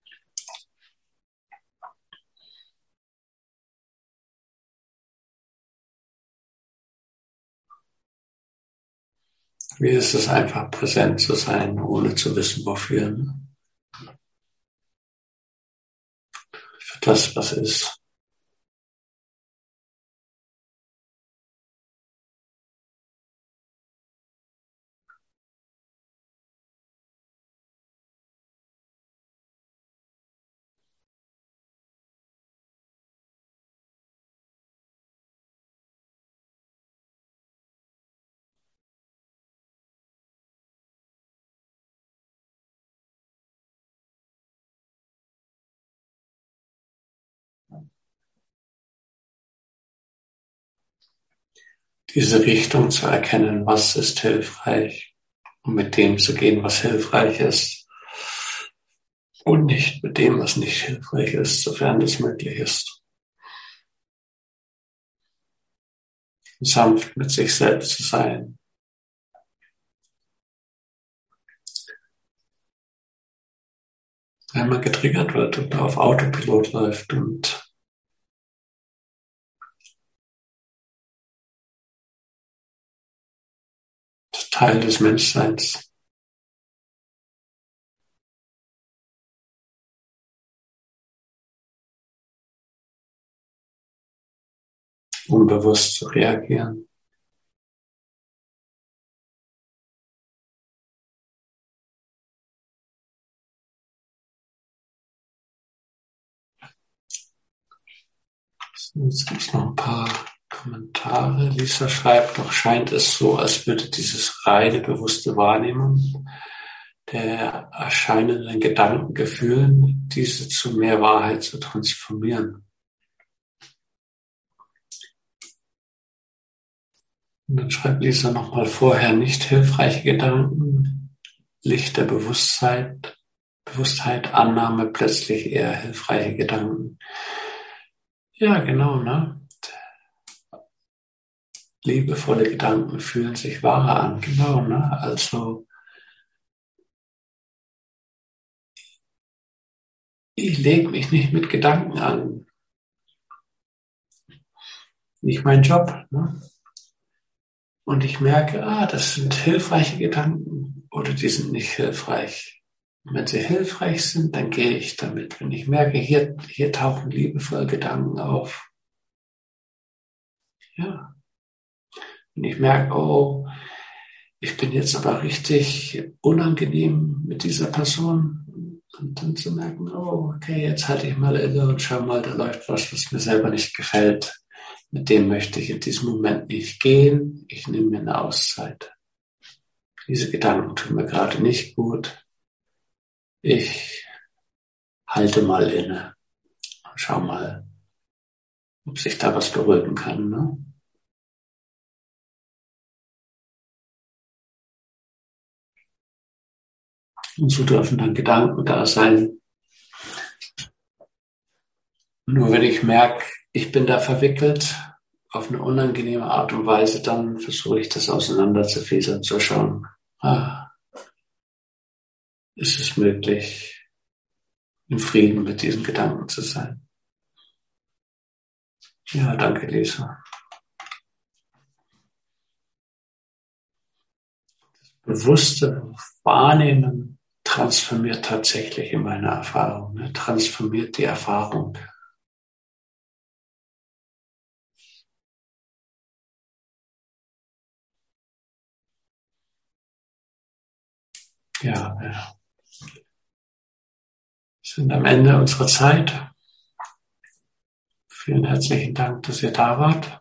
Wie ist es einfach, präsent zu sein, ohne zu wissen, wofür? Ne? Für das, was ist. Diese Richtung zu erkennen, was ist hilfreich, und mit dem zu gehen, was hilfreich ist, und nicht mit dem, was nicht hilfreich ist, sofern es möglich ist. Sanft mit sich selbst zu sein. Wenn man getriggert wird und auf Autopilot läuft und Teil des Menschseins. Unbewusst zu reagieren. So, jetzt gibt es noch ein paar Kommentare. Lisa schreibt, doch scheint es so, als würde dieses reine bewusste Wahrnehmen der erscheinenden Gedanken, Gefühlen, diese zu mehr Wahrheit zu transformieren. Und dann schreibt Lisa nochmal vorher, nicht hilfreiche Gedanken, Licht der Bewusstheit, Bewusstheit, Annahme, plötzlich eher hilfreiche Gedanken. Ja, genau, ne? Liebevolle Gedanken fühlen sich wahrer an, genau, ne? Also, ich lege mich nicht mit Gedanken an. Nicht mein Job, ne? Und ich merke, ah, das sind hilfreiche Gedanken oder die sind nicht hilfreich. Und wenn sie hilfreich sind, dann gehe ich damit. Wenn ich merke, hier, hier tauchen liebevolle Gedanken auf, Ja. Wenn ich merke, oh, ich bin jetzt aber richtig unangenehm mit dieser Person, und dann zu merken, oh, okay, jetzt halte ich mal inne und schau mal, da läuft was, was mir selber nicht gefällt. Mit dem möchte ich in diesem Moment nicht gehen. Ich nehme mir eine Auszeit. Diese Gedanken tun mir gerade nicht gut. Ich halte mal inne und schau mal, ob sich da was beruhigen kann. Ne? Und so dürfen dann Gedanken da sein. Nur wenn ich merke, ich bin da verwickelt, auf eine unangenehme Art und Weise, dann versuche ich das auseinanderzufiltern, zu schauen, ah, ist es möglich, im Frieden mit diesen Gedanken zu sein. Ja, danke, Lisa. Bewusste Wahrnehmen transformiert tatsächlich in meine Erfahrung, ne? Transformiert die Erfahrung. Ja, ja. Wir sind am Ende unserer Zeit. Vielen herzlichen Dank, dass ihr da wart.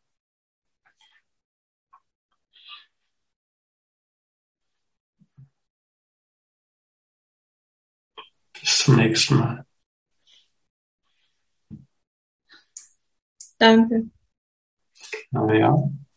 Bis zum nächsten Mal. Danke. Na ja.